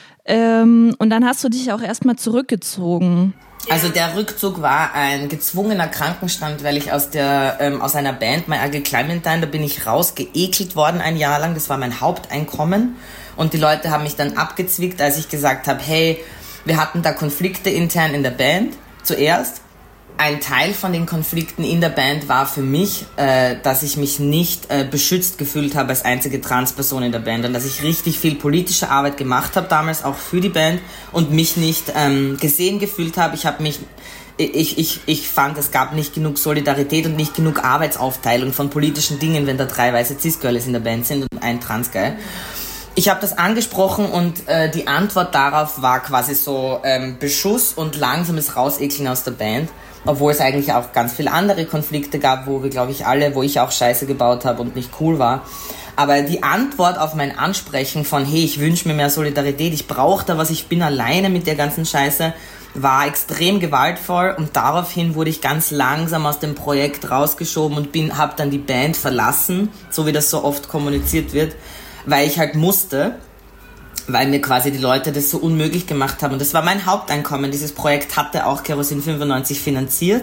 ähm, und dann hast du dich auch erstmal zurückgezogen. Also der Rückzug war ein gezwungener Krankenstand, weil ich aus der ähm, aus einer Band, My Ugly Clementine, da bin ich rausgeekelt worden ein Jahr lang. Das war mein Haupteinkommen und die Leute haben mich dann abgezwickt, als ich gesagt habe, hey, wir hatten da Konflikte intern in der Band zuerst. Ein Teil von den Konflikten in der Band war für mich, äh, dass ich mich nicht äh, beschützt gefühlt habe als einzige Transperson in der Band und dass ich richtig viel politische Arbeit gemacht habe, damals auch für die Band und mich nicht ähm, gesehen gefühlt habe. Ich habe mich, ich, ich, ich fand, es gab nicht genug Solidarität und nicht genug Arbeitsaufteilung von politischen Dingen, wenn da drei weiße Cis-Girls in der Band sind und ein Trans-Guy. Ich habe das angesprochen und äh, die Antwort darauf war quasi so ähm, Beschuss und langsames Rausekeln aus der Band. Obwohl es eigentlich auch ganz viele andere Konflikte gab, wo wir, glaube ich, alle, wo ich auch Scheiße gebaut habe und nicht cool war. Aber die Antwort auf mein Ansprechen von, hey, ich wünsche mir mehr Solidarität, ich brauche da was, ich bin alleine mit der ganzen Scheiße, war extrem gewaltvoll und daraufhin wurde ich ganz langsam aus dem Projekt rausgeschoben und bin, habe dann die Band verlassen, so wie das so oft kommuniziert wird, weil ich halt musste. Weil mir quasi die Leute das so unmöglich gemacht haben. Und das war mein Haupteinkommen. Dieses Projekt hatte auch Kerosin fünfundneunzig finanziert.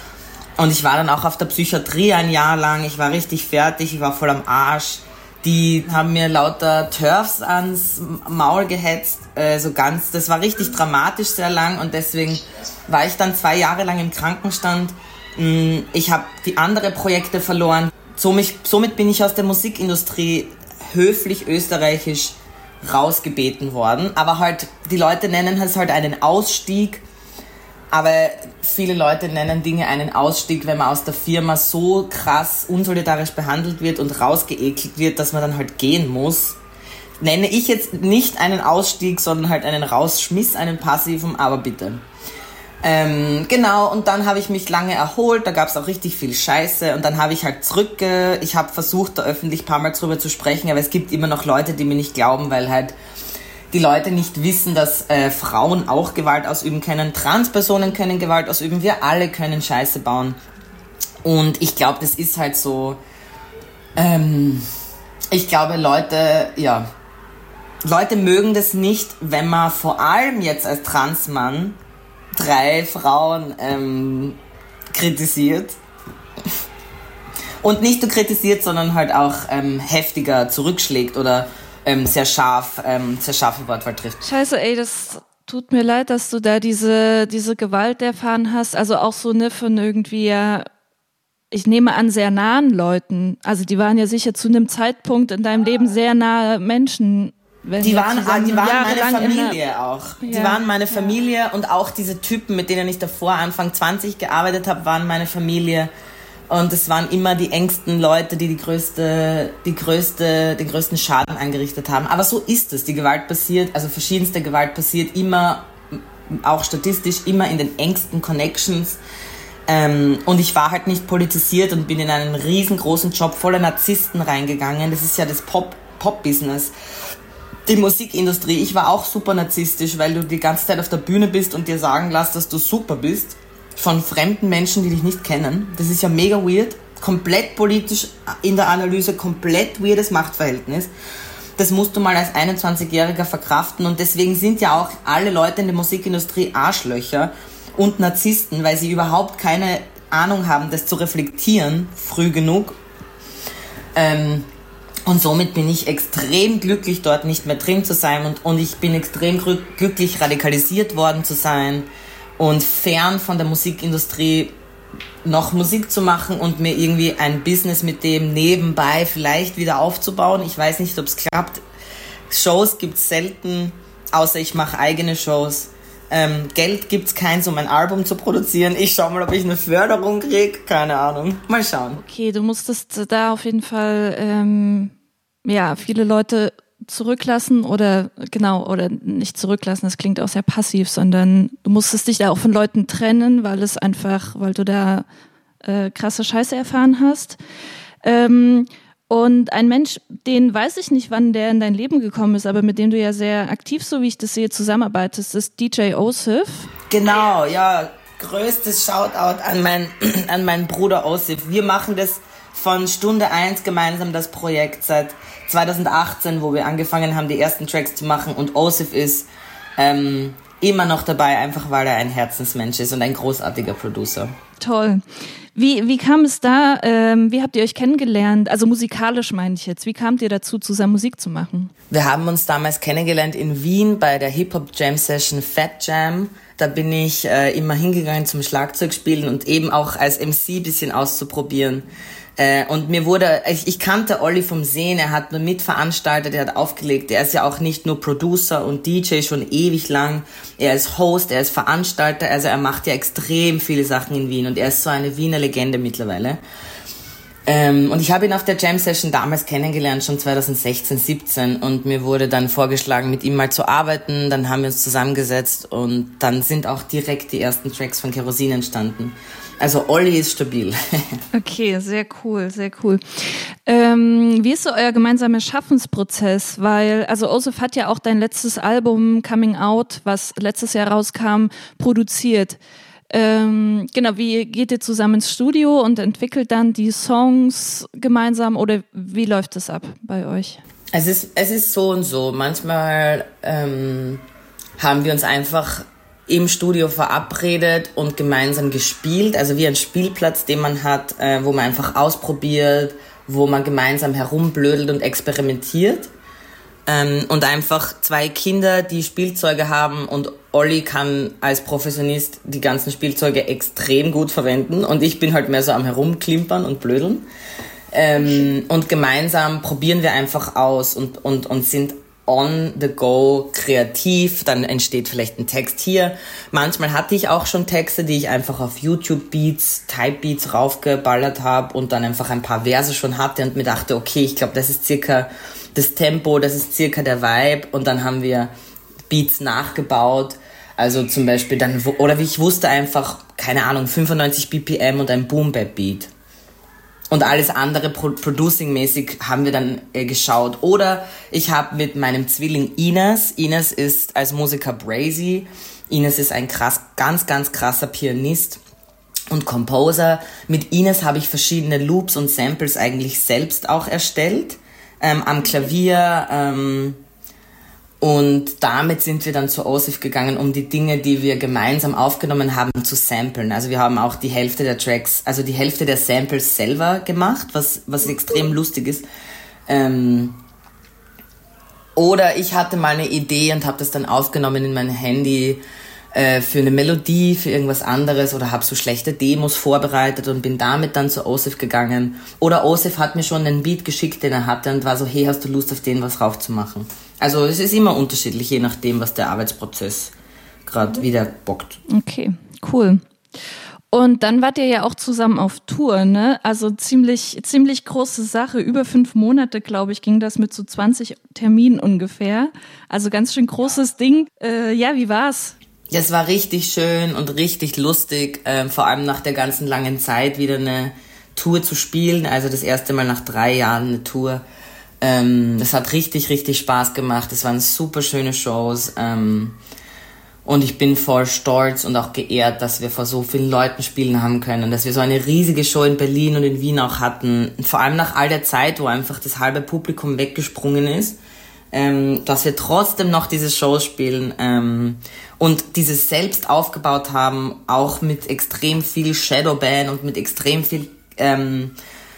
Und ich war dann auch auf der Psychiatrie ein Jahr lang. Ich war richtig fertig, ich war voll am Arsch. Die haben mir lauter Turfs ans Maul gehetzt. Äh, so ganz, das war richtig dramatisch sehr lang. Und deswegen war ich dann zwei Jahre lang im Krankenstand. Ich habe die anderen Projekte verloren. Somit, somit bin ich aus der Musikindustrie höflich österreichisch rausgebeten worden, aber halt, die Leute nennen es halt einen Ausstieg, aber viele Leute nennen Dinge einen Ausstieg, wenn man aus der Firma so krass unsolidarisch behandelt wird und rausgeekelt wird, dass man dann halt gehen muss. Nenne ich jetzt nicht einen Ausstieg, sondern halt einen Rausschmiss, einen passiven, aber bitte. Ähm, genau, und dann habe ich mich lange erholt, da gab es auch richtig viel Scheiße und dann habe ich halt zurück, äh, ich habe versucht, da öffentlich ein paar Mal drüber zu sprechen, aber es gibt immer noch Leute, die mir nicht glauben, weil halt die Leute nicht wissen, dass äh, Frauen auch Gewalt ausüben können, Transpersonen können Gewalt ausüben, wir alle können Scheiße bauen und ich glaube, das ist halt so, ähm, ich glaube, Leute, ja, Leute mögen das nicht, wenn man vor allem jetzt als Transmann drei Frauen ähm, kritisiert. Und nicht nur kritisiert, sondern halt auch ähm, heftiger zurückschlägt oder ähm, sehr scharf, ähm, sehr scharfe Wortwahl trifft. Scheiße, ey, das tut mir leid, dass du da diese, diese Gewalt erfahren hast. Also auch so, ne, von irgendwie, ja, ich nehme an, sehr nahen Leuten. Also die waren ja sicher zu einem Zeitpunkt in deinem Leben sehr nahe Menschen. Wenn die waren, die waren meine Familie der, auch. Ja, die waren meine Familie ja. Und auch diese Typen, mit denen ich davor Anfang zwanzig gearbeitet habe, waren meine Familie. Und es waren immer die engsten Leute, die die größte, die größte, den größten Schaden angerichtet haben. Aber so ist es. Die Gewalt passiert, also verschiedenste Gewalt passiert immer, auch statistisch, immer in den engsten Connections. Ähm, und ich war halt nicht politisiert und bin in einen riesengroßen Job voller Narzissten reingegangen. Das ist ja das Pop, Pop-Business. Die Musikindustrie. Ich war auch super narzisstisch, weil du die ganze Zeit auf der Bühne bist und dir sagen lässt, dass du super bist. Von fremden Menschen, die dich nicht kennen. Das ist ja mega weird. Komplett politisch in der Analyse, komplett weirdes Machtverhältnis. Das musst du mal als einundzwanzigjähriger verkraften. Und deswegen sind ja auch alle Leute in der Musikindustrie Arschlöcher und Narzissten, weil sie überhaupt keine Ahnung haben, das zu reflektieren, früh genug. Ähm, und somit bin ich extrem glücklich, dort nicht mehr drin zu sein. Und, und ich bin extrem glücklich, radikalisiert worden zu sein. Und fern von der Musikindustrie noch Musik zu machen und mir irgendwie ein Business mit dem nebenbei vielleicht wieder aufzubauen. Ich weiß nicht, ob es klappt. Shows gibt's selten, außer ich mache eigene Shows. Ähm, Geld gibt's keins, um ein Album zu produzieren. Ich schau mal, ob ich eine Förderung kriege. Keine Ahnung. Mal schauen. Okay, du musstest da auf jeden Fall ähm, ja viele Leute zurücklassen oder genau oder nicht zurücklassen, das klingt auch sehr passiv, sondern du musstest dich da auch von Leuten trennen, weil es einfach, weil du da äh, krasse Scheiße erfahren hast. Ähm, und ein Mensch, den weiß ich nicht, wann der in dein Leben gekommen ist, aber mit dem du ja sehr aktiv, so wie ich das sehe, zusammenarbeitest, ist D J Osif. Genau, ja, größtes Shoutout an, mein, an meinen Bruder Osif. Wir machen das von Stunde eins gemeinsam, das Projekt, seit zweitausendachtzehn, wo wir angefangen haben, die ersten Tracks zu machen, und Osif ist ähm, immer noch dabei, einfach weil er ein Herzensmensch ist und ein großartiger Producer. Toll. Wie, wie kam es da, ähm, wie habt ihr euch kennengelernt? Also musikalisch meine ich jetzt. Wie kamt ihr dazu, zusammen Musik zu machen? Wir haben uns damals kennengelernt in Wien bei der Hip-Hop-Jam-Session Fat Jam. Da bin ich äh, immer hingegangen zum Schlagzeugspielen und eben auch als M C ein bisschen auszuprobieren. Äh, und mir wurde, ich, ich kannte Olli vom Sehen, er hat nur mitveranstaltet, er hat aufgelegt, er ist ja auch nicht nur Producer und D J schon ewig lang, er ist Host, er ist Veranstalter, also er macht ja extrem viele Sachen in Wien und er ist so eine Wiener Legende mittlerweile. Ähm, und ich habe ihn auf der Jam Session damals kennengelernt, schon zweitausendsechzehn, siebzehn, und mir wurde dann vorgeschlagen, mit ihm mal zu arbeiten, dann haben wir uns zusammengesetzt und dann sind auch direkt die ersten Tracks von Kerosin entstanden. Also Olli ist stabil. Okay, sehr cool, sehr cool. Ähm, wie ist so euer gemeinsamer Schaffensprozess? Weil, also Osif hat ja auch dein letztes Album Coming Out, was letztes Jahr rauskam, produziert. Ähm, genau, wie geht ihr zusammen ins Studio und entwickelt dann die Songs gemeinsam, oder wie läuft das ab bei euch? Es ist, es ist so und so. Manchmal ähm, haben wir uns einfach im Studio verabredet und gemeinsam gespielt, also wie ein Spielplatz, den man hat, äh, wo man einfach ausprobiert, wo man gemeinsam herumblödelt und experimentiert. Ähm, und einfach zwei Kinder, die Spielzeuge haben, und Olli kann als Professionist die ganzen Spielzeuge extrem gut verwenden und ich bin halt mehr so am Herumklimpern und blödeln. Ähm, und gemeinsam probieren wir einfach aus und, und, und sind on the go kreativ, dann entsteht vielleicht ein Text hier. Manchmal hatte ich auch schon Texte, die ich einfach auf YouTube Beats, Type Beats raufgeballert habe und dann einfach ein paar Verse schon hatte und mir dachte, okay, ich glaube, das ist circa das Tempo, das ist circa der Vibe, und dann haben wir Beats nachgebaut. Also zum Beispiel dann, oder wie ich wusste einfach, keine Ahnung, fünfundneunzig B P M und ein Boom-Bap-Beat. Und alles andere Pro- Producing-mäßig haben wir dann äh, geschaut. Oder ich habe mit meinem Zwilling Ines, Ines ist als Musiker Brazy, Ines ist ein krass, ganz, ganz krasser Pianist und Composer. Mit Ines habe ich verschiedene Loops und Samples eigentlich selbst auch erstellt, ähm, am Klavier. Ähm, und damit sind wir dann zu Osif gegangen, um die Dinge, die wir gemeinsam aufgenommen haben, zu samplen. Also wir haben auch die Hälfte der Tracks, also die Hälfte der Samples selber gemacht, was, was extrem lustig ist. Ähm, oder ich hatte mal eine Idee und habe das dann aufgenommen in mein Handy. äh, für eine Melodie, für irgendwas anderes oder habe so schlechte Demos vorbereitet und bin damit dann zu Osif gegangen. Oder Osif hat mir schon einen Beat geschickt, den er hatte und war so, hey, hast du Lust auf den was raufzumachen? Also es ist immer unterschiedlich, je nachdem, was der Arbeitsprozess gerade wieder bockt. Okay, cool. Und dann wart ihr ja auch zusammen auf Tour, ne? Also ziemlich, ziemlich große Sache. Über fünf Monate, glaube ich, ging das mit so zwanzig Terminen ungefähr. Also ganz schön großes Ding. Äh, ja, wie war's? Ja, es war richtig schön und richtig lustig, äh, vor allem nach der ganzen langen Zeit wieder eine Tour zu spielen. Also das erste Mal nach drei Jahren eine Tour. Ähm, das hat richtig, richtig Spaß gemacht. Es waren super schöne Shows. Ähm, Und ich bin voll stolz und auch geehrt, dass wir vor so vielen Leuten spielen haben können, dass wir so eine riesige Show in Berlin und in Wien auch hatten. Vor allem nach all der Zeit, wo einfach das halbe Publikum weggesprungen ist, ähm, dass wir trotzdem noch diese Shows spielen ähm, und dieses selbst aufgebaut haben, auch mit extrem viel Shadowban und mit extrem viel ähm,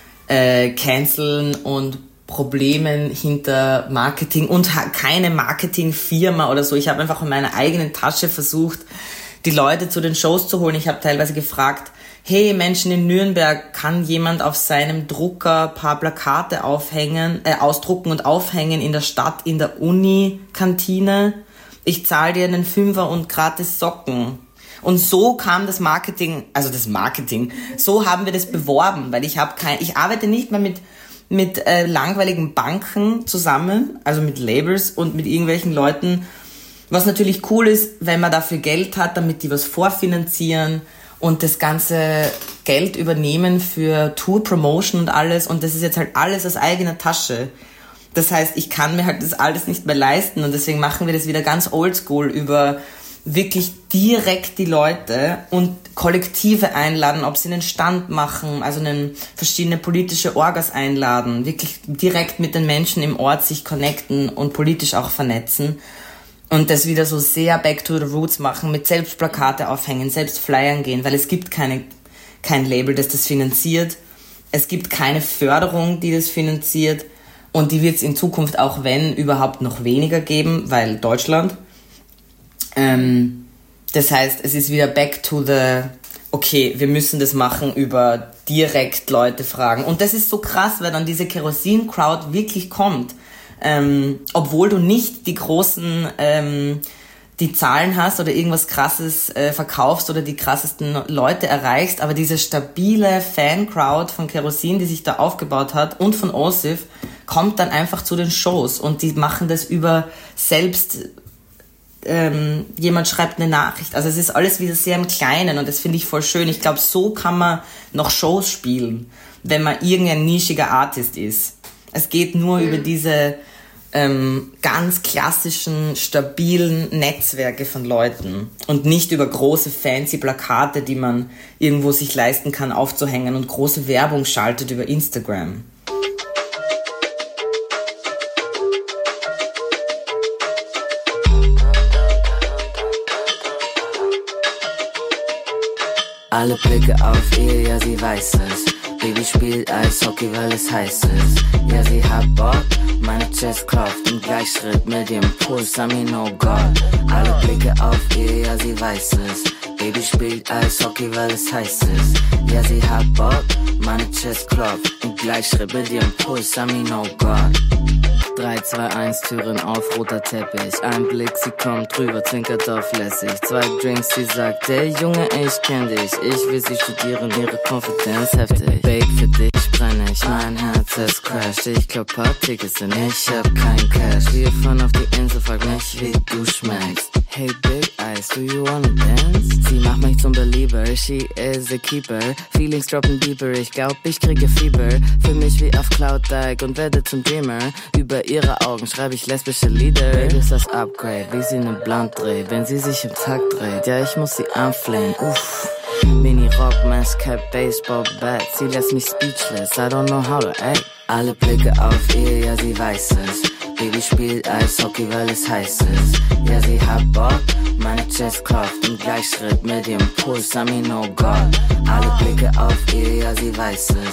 äh, Canceln und Problemen hinter Marketing und keine Marketingfirma oder so. Ich habe einfach in meiner eigenen Tasche versucht, die Leute zu den Shows zu holen. Ich habe teilweise gefragt, hey Menschen in Nürnberg, kann jemand auf seinem Drucker paar Plakate aufhängen, äh, ausdrucken und aufhängen in der Stadt, in der Uni-Kantine? Ich zahle dir einen Fünfer und gratis Socken. Und so kam das Marketing, also das Marketing, so haben wir das beworben, weil ich habe kein, ich arbeite nicht mal mit mit äh, langweiligen Banken zusammen, also mit Labels und mit irgendwelchen Leuten, was natürlich cool ist, wenn man dafür Geld hat, damit die was vorfinanzieren und das ganze Geld übernehmen für Tour-Promotion und alles, und das ist jetzt halt alles aus eigener Tasche. Das heißt, ich kann mir halt das alles nicht mehr leisten und deswegen machen wir das wieder ganz oldschool über wirklich direkt die Leute und Kollektive einladen, ob sie einen Stand machen, also einen, verschiedene politische Orgas einladen, wirklich direkt mit den Menschen im Ort sich connecten und politisch auch vernetzen und das wieder so sehr back to the roots machen, mit selbst Plakate aufhängen, selbst Flyern gehen, weil es gibt keine, kein Label, das das finanziert, es gibt keine Förderung, die das finanziert und die wird es in Zukunft auch, wenn überhaupt, noch weniger geben, weil Deutschland. Ähm, das heißt, es ist wieder back to the, okay, wir müssen das machen über direkt Leute fragen. Und das ist so krass, weil dann diese Kerosin-Crowd wirklich kommt. Ähm, obwohl du nicht die großen, ähm, die Zahlen hast oder irgendwas Krasses äh, verkaufst oder die krassesten Leute erreichst, aber diese stabile Fan-Crowd von Kerosin, die sich da aufgebaut hat und von Osif, kommt dann einfach zu den Shows und die machen das über selbst... Ähm, jemand schreibt eine Nachricht. Also es ist alles wieder sehr im Kleinen und das finde ich voll schön. Ich glaube, so kann man noch Shows spielen, wenn man irgendein nischiger Artist ist. Es geht nur über diese ähm, ganz klassischen, stabilen Netzwerke von Leuten und nicht über große, fancy Plakate, die man irgendwo sich leisten kann aufzuhängen und große Werbung schaltet über Instagram. Alle Blicke auf ihr, ja sie weiß es. Baby spielt Eishockey, weil es heiß ist. Ja sie hat Bock, meine Chest klopft im Gleichschritt mit dem Puls, I mean oh Gott. Alle Blicke auf ihr, ja sie weiß es. Baby spielt Eishockey, weil es heiß ist. Ja sie hat Bock, meine Chest klopft im Gleichschritt mit dem Puls, I mean oh Gott. drei, zwei, eins, Türen auf, roter Teppich. Ein Blick, sie kommt drüber, zwinkert auf lässig. Zwei Drinks, sie sagt, der Junge, ich kenn dich. Ich will sie studieren, ihre Konfidenz heftig. Babe, für dich brenne ich, mein Herz, es crasht. Ich glaub, paar Tickets sind, ich hab kein Cash. Wir fahren auf die Insel, frag mich, wie du schmeckst. Hey, Big Eyes, do you wanna dance? Sie macht mich zum Belieber, she is a keeper. Feelings droppen deeper, ich glaub, ich kriege Fieber. Fühl mich wie auf Cloud-Dike und werde zum Dreamer. Über ihre Augen schreibe ich lesbische Lieder. Baby ist das Upgrade, wie sie ne Blunt dreht, wenn sie sich im Takt dreht. Ja, ich muss sie anflehen, uff. Mini-Rock, Mask-Cap, Baseball-Bat, sie lässt mich speechless, I don't know how to act. Alle Blicke auf ihr, ja sie weiß es. Baby spielt Eishockey, weil es heiß ist. Ja sie hat Bock, meine Chest klopft im Gleichschritt mit dem Puls, I mean oh Gott. Alle Blicke auf ihr, ja sie weiß es.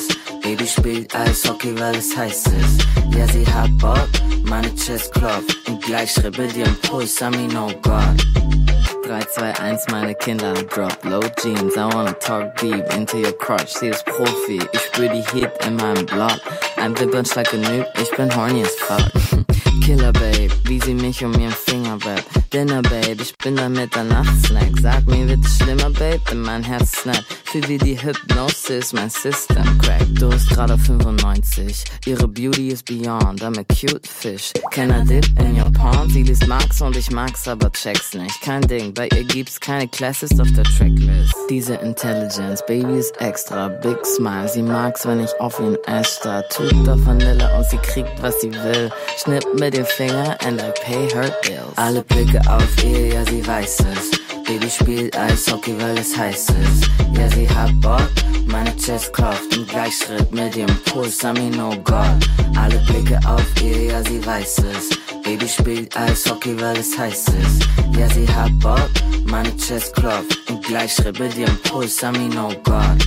Baby spielt Eishockey, weil es heiß ist. Ja, sie hat Bock, meine Chest klopft und gleich schritt mit ihrem Puls, I mean, oh God. drei, zwei, eins, meine Kinder drop low jeans. I wanna talk deep into your crotch. Sie ist Profi, ich spür die Heat in meinem Block. Ein Wimpernschlag genügt, ich bin horny as fuck. Killer Babe, wie sie mich um ihren Finger wrappt. Dinner Babe, ich bin der Mitternachtssnack. Sag mir, wird es schlimmer Babe, denn mein Herz snappt. Fühl wie die Hypnosis, mein System crackt. Du bist gerade fünfundneunzig, ihre Beauty is beyond. I'm a cute fish, can I dip in your pond? Sie liest Marx und ich mag's, aber check's nicht. Kein Ding, bei ihr gibt's keine Classes auf der Tracklist. Diese Intelligence, Baby ist extra, big smile. Sie mag's, wenn ich auf ihn Ash star. Tut auf Vanille und sie kriegt, was sie will. Schnipp mit dem Finger and I pay her bills. Alle Blicke auf ihr, ja sie weiß es. Baby spielt Eishockey, weil es heiß ist. Ja sie hat Bock, meine Chest klopft im Gleichschritt mit ihrem Puls, I mean oh God. Alle Blicke auf ihr, ja sie weiß es. Baby spielt Eishockey, weil es heiß ist. Ja sie hat Bock, meine Chest klopft im Gleichschritt mit ihrem Puls, I mean oh God.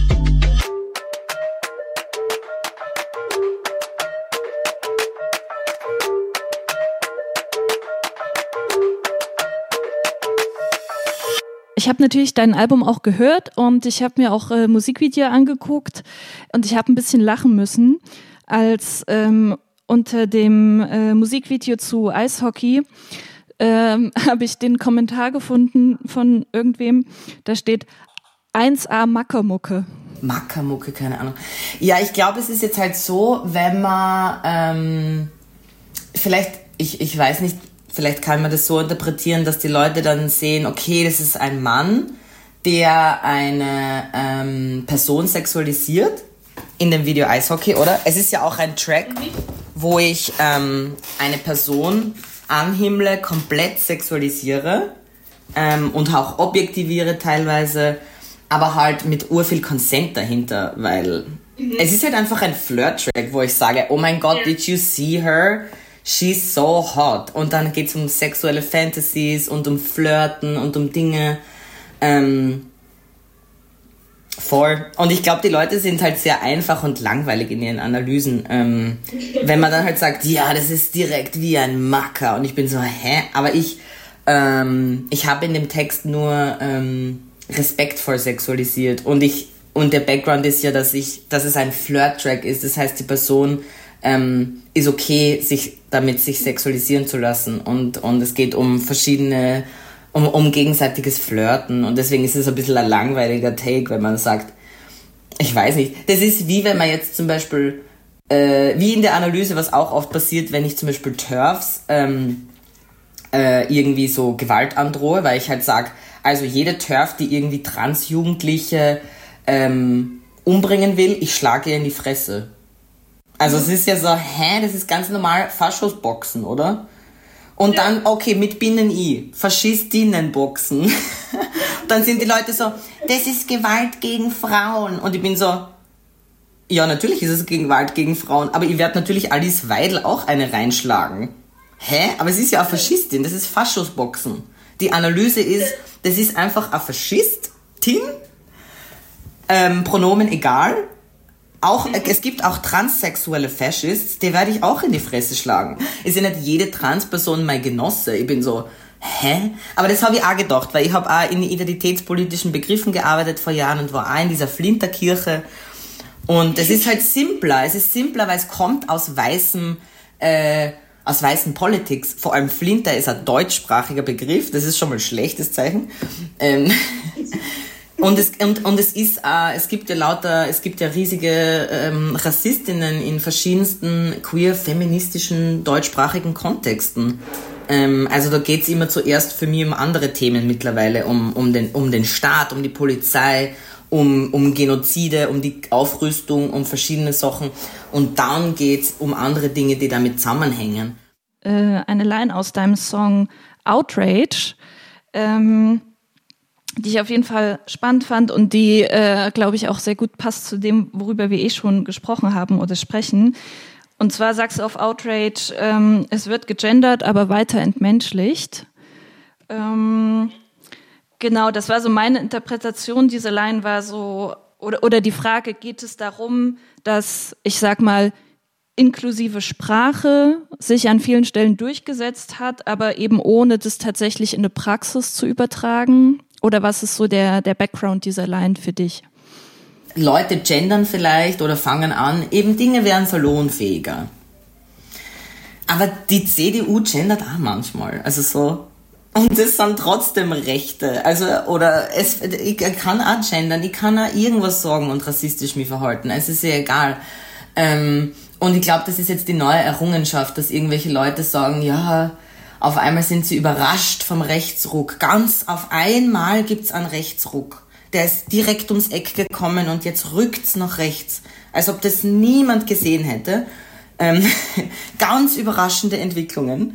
Ich habe natürlich dein Album auch gehört und ich habe mir auch äh, Musikvideo angeguckt und ich habe ein bisschen lachen müssen, als ähm, unter dem äh, Musikvideo zu Eishockey ähm, habe ich den Kommentar gefunden von irgendwem, da steht eins A Mackermucke. Mackermucke, keine Ahnung. Ja, ich glaube, es ist jetzt halt so, wenn man ähm, vielleicht, ich, ich weiß nicht, vielleicht kann man das so interpretieren, dass die Leute dann sehen, okay, das ist ein Mann, der eine ähm, Person sexualisiert in dem Video Eishockey, oder? Es ist ja auch ein Track, wo ich ähm, eine Person anhimmle, komplett sexualisiere ähm, und auch objektiviere teilweise, aber halt mit urviel Consent dahinter, weil mhm. es ist halt einfach ein Flirt-Track, wo ich sage, oh mein Gott, did you see her? She's so hot. Und dann geht's um sexuelle Fantasies und um Flirten und um Dinge. Ähm, voll. Und ich glaube, die Leute sind halt sehr einfach und langweilig in ihren Analysen. Ähm, wenn man dann halt sagt, ja, das ist direkt wie ein Macker. Und ich bin so, hä? Aber ich, ähm, ich habe in dem Text nur ähm, respektvoll sexualisiert. Und ich, und der Background ist ja, dass ich, dass es ein Flirt-Track ist. Das heißt, die Person ähm, ist okay, sich damit sich sexualisieren zu lassen. Und, und es geht um verschiedene, um, um gegenseitiges Flirten. Und deswegen ist es ein bisschen ein langweiliger Take, wenn man sagt, ich weiß nicht. Das ist wie wenn man jetzt zum Beispiel, äh, wie in der Analyse, was auch oft passiert, wenn ich zum Beispiel TERFs ähm, äh, irgendwie so Gewalt androhe, weil ich halt sage, also jede TERF, die irgendwie Transjugendliche ähm, umbringen will, ich schlage ihr in die Fresse. Also es ist ja so, hä, das ist ganz normal Faschosboxen, oder? Und ja. Dann, okay, mit Binnen-I, Faschistinnenboxen. Dann sind die Leute so, das ist Gewalt gegen Frauen. Und ich bin so, ja, natürlich ist es Gewalt gegen Frauen, aber ich werde natürlich Alice Weidel auch eine reinschlagen. Hä? Aber es ist ja eine Faschistin, das ist Faschosboxen. Die Analyse ist, das ist einfach eine Faschistin, ähm, Pronomen egal. Auch, es gibt auch transsexuelle Faschists, die werde ich auch in die Fresse schlagen. Ist ja nicht jede Transperson mein Genosse. Ich bin so, hä? Aber das habe ich auch gedacht, weil ich habe auch in identitätspolitischen Begriffen gearbeitet vor Jahren und war auch in dieser Flinterkirche. Und es ist halt simpler. Es ist simpler, weil es kommt aus weißem, äh, aus weißen Politics. Vor allem Flinter ist ein deutschsprachiger Begriff. Das ist schon mal ein schlechtes Zeichen. Ähm, Und es, und, und es ist, äh, es gibt ja lauter, es gibt ja riesige ähm, Rassistinnen in verschiedensten queer-feministischen deutschsprachigen Kontexten. Ähm, also da geht's immer zuerst für mich um andere Themen mittlerweile, um, um, den, um den Staat, um die Polizei, um, um Genozide, um die Aufrüstung, um verschiedene Sachen. Und dann geht's um andere Dinge, die damit zusammenhängen. Äh, eine Line aus deinem Song Outrage, ähm die ich auf jeden Fall spannend fand und die, äh, glaube ich, auch sehr gut passt zu dem, worüber wir eh schon gesprochen haben oder sprechen. Und zwar sagst du auf Outrage, ähm, es wird gegendert, aber weiter entmenschlicht. Ähm, genau, das war so meine Interpretation. Diese Line war so, oder, oder die Frage, geht es darum, dass, ich sag mal, inklusive Sprache sich an vielen Stellen durchgesetzt hat, aber eben ohne das tatsächlich in eine Praxis zu übertragen? Oder was ist so der, der Background dieser Line für dich? Leute gendern vielleicht oder fangen an, eben Dinge werden salonfähiger. Aber die C D U gendert auch manchmal, also so. Und das sind trotzdem Rechte, also, oder es, ich kann auch gendern, ich kann auch irgendwas sagen und rassistisch mich verhalten, es ist ja egal. Ähm, und ich glaube, das ist jetzt die neue Errungenschaft, dass irgendwelche Leute sagen, ja, auf einmal sind sie überrascht vom Rechtsruck. Ganz auf einmal gibt's einen Rechtsruck. Der ist direkt ums Eck gekommen und jetzt rückt's nach rechts. Als ob das niemand gesehen hätte. Ähm, ganz überraschende Entwicklungen.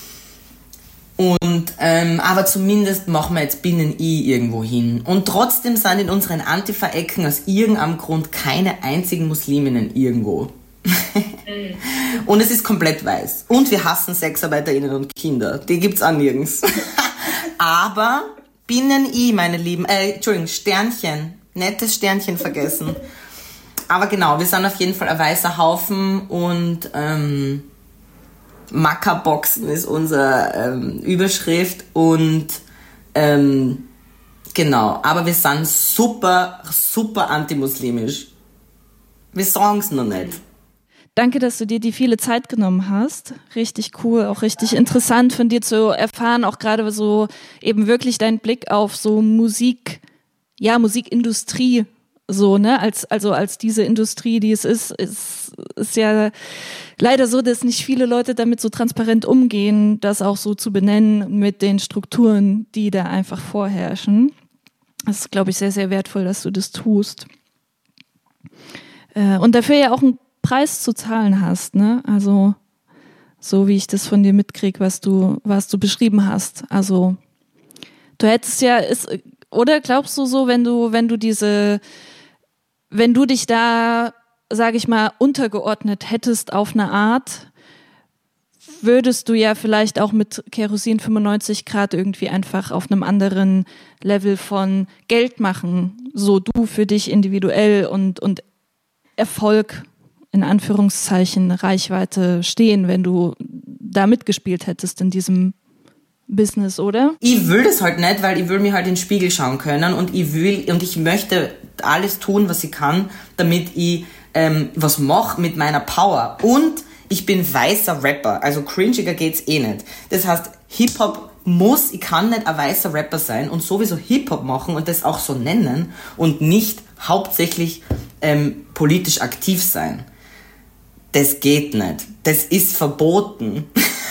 Und, ähm, aber zumindest machen wir jetzt Binnen-I irgendwo hin. Und trotzdem sind in unseren Antifa-Ecken aus irgendeinem Grund keine einzigen Musliminnen irgendwo. Und es ist komplett weiß. Und wir hassen SexarbeiterInnen und Kinder. Die gibt's auch nirgends. Aber Binnen-I, meine Lieben, äh, Entschuldigung, Sternchen. Nettes Sternchen vergessen. Aber genau, wir sind auf jeden Fall ein weißer Haufen und ähm, Mackerboxen ist unsere ähm, Überschrift und ähm, genau, aber wir sind super, super antimuslimisch. Wir sagen's noch nicht. Danke, dass du dir die viele Zeit genommen hast. Richtig cool, auch richtig interessant von dir zu erfahren, auch gerade so eben wirklich deinen Blick auf so Musik, ja, Musikindustrie, so, ne, als, also als diese Industrie, die es ist, ist, ist ja leider so, dass nicht viele Leute damit so transparent umgehen, das auch so zu benennen mit den Strukturen, die da einfach vorherrschen. Das ist, glaube ich, sehr, sehr wertvoll, dass du das tust. Äh, und dafür ja auch ein Preis zu zahlen hast, ne? Also so wie ich das von dir mitkriege, was du, was du beschrieben hast. Also du hättest ja, ist, oder glaubst du so, wenn du, wenn du diese, wenn du dich da, sage ich mal, untergeordnet hättest auf eine Art, würdest du ja vielleicht auch mit Kerosin fünfundneunzig Grad irgendwie einfach auf einem anderen Level von Geld machen, so du für dich individuell und, und Erfolg in Anführungszeichen Reichweite stehen, wenn du da mitgespielt hättest in diesem Business, oder? Ich will das halt nicht, weil ich will mir halt in den Spiegel schauen können und ich will und ich möchte alles tun, was ich kann, damit ich ähm, was mache mit meiner Power. Und ich bin weißer Rapper, also cringiger geht's eh nicht. Das heißt, Hip-Hop muss, ich kann nicht ein weißer Rapper sein und sowieso Hip-Hop machen und das auch so nennen und nicht hauptsächlich ähm, politisch aktiv sein. Das geht nicht. Das ist verboten.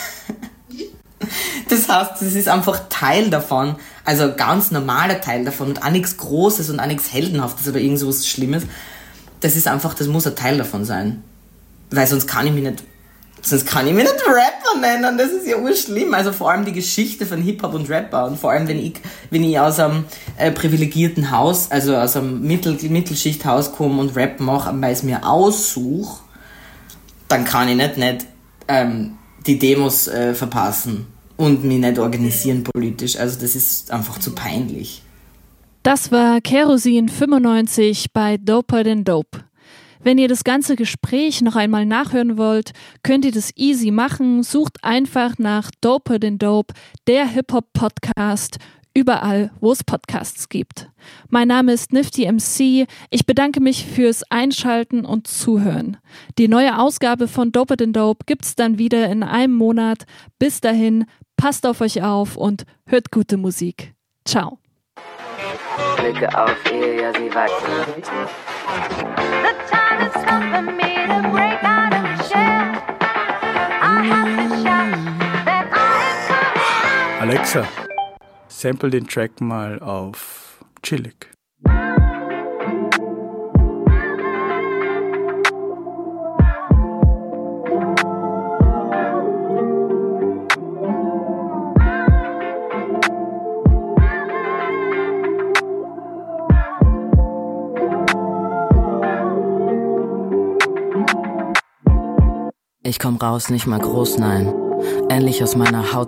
Das heißt, das ist einfach Teil davon, also ein ganz normaler Teil davon und auch nichts Großes und auch nichts Heldenhaftes oder irgend sowas Schlimmes. Das ist einfach, das muss ein Teil davon sein. Weil sonst kann ich mich nicht, sonst kann ich mich nicht Rapper nennen, das ist ja urschlimm. Also vor allem die Geschichte von Hip-Hop und Rapper und vor allem, wenn ich, wenn ich aus einem äh, privilegierten Haus, also aus einem Mittel, Mittelschichthaus komme und Rap mache, weil ich es mir aussuche, dann kann ich nicht, nicht ähm, die Demos äh, verpassen und mich nicht organisieren politisch. Also das ist einfach zu peinlich. Das war Kerosin fünfundneunzig bei Doper than Dope. Wenn ihr das ganze Gespräch noch einmal nachhören wollt, könnt ihr das easy machen. Sucht einfach nach Doper than Dope, der Hip-Hop-Podcast, überall, wo es Podcasts gibt. Mein Name ist Nifty M C. Ich bedanke mich fürs Einschalten und Zuhören. Die neue Ausgabe von Doper than Dope gibt's dann wieder in einem Monat. Bis dahin, passt auf euch auf und hört gute Musik. Ciao. Blicke auf ihr, ja sie wachsen. The time is come for me to break out of the shell. I have to shout that I am coming. Alexa, sample den Track mal auf Chillig. Ich komm raus, nicht mal groß, nein. Endlich aus meiner Haut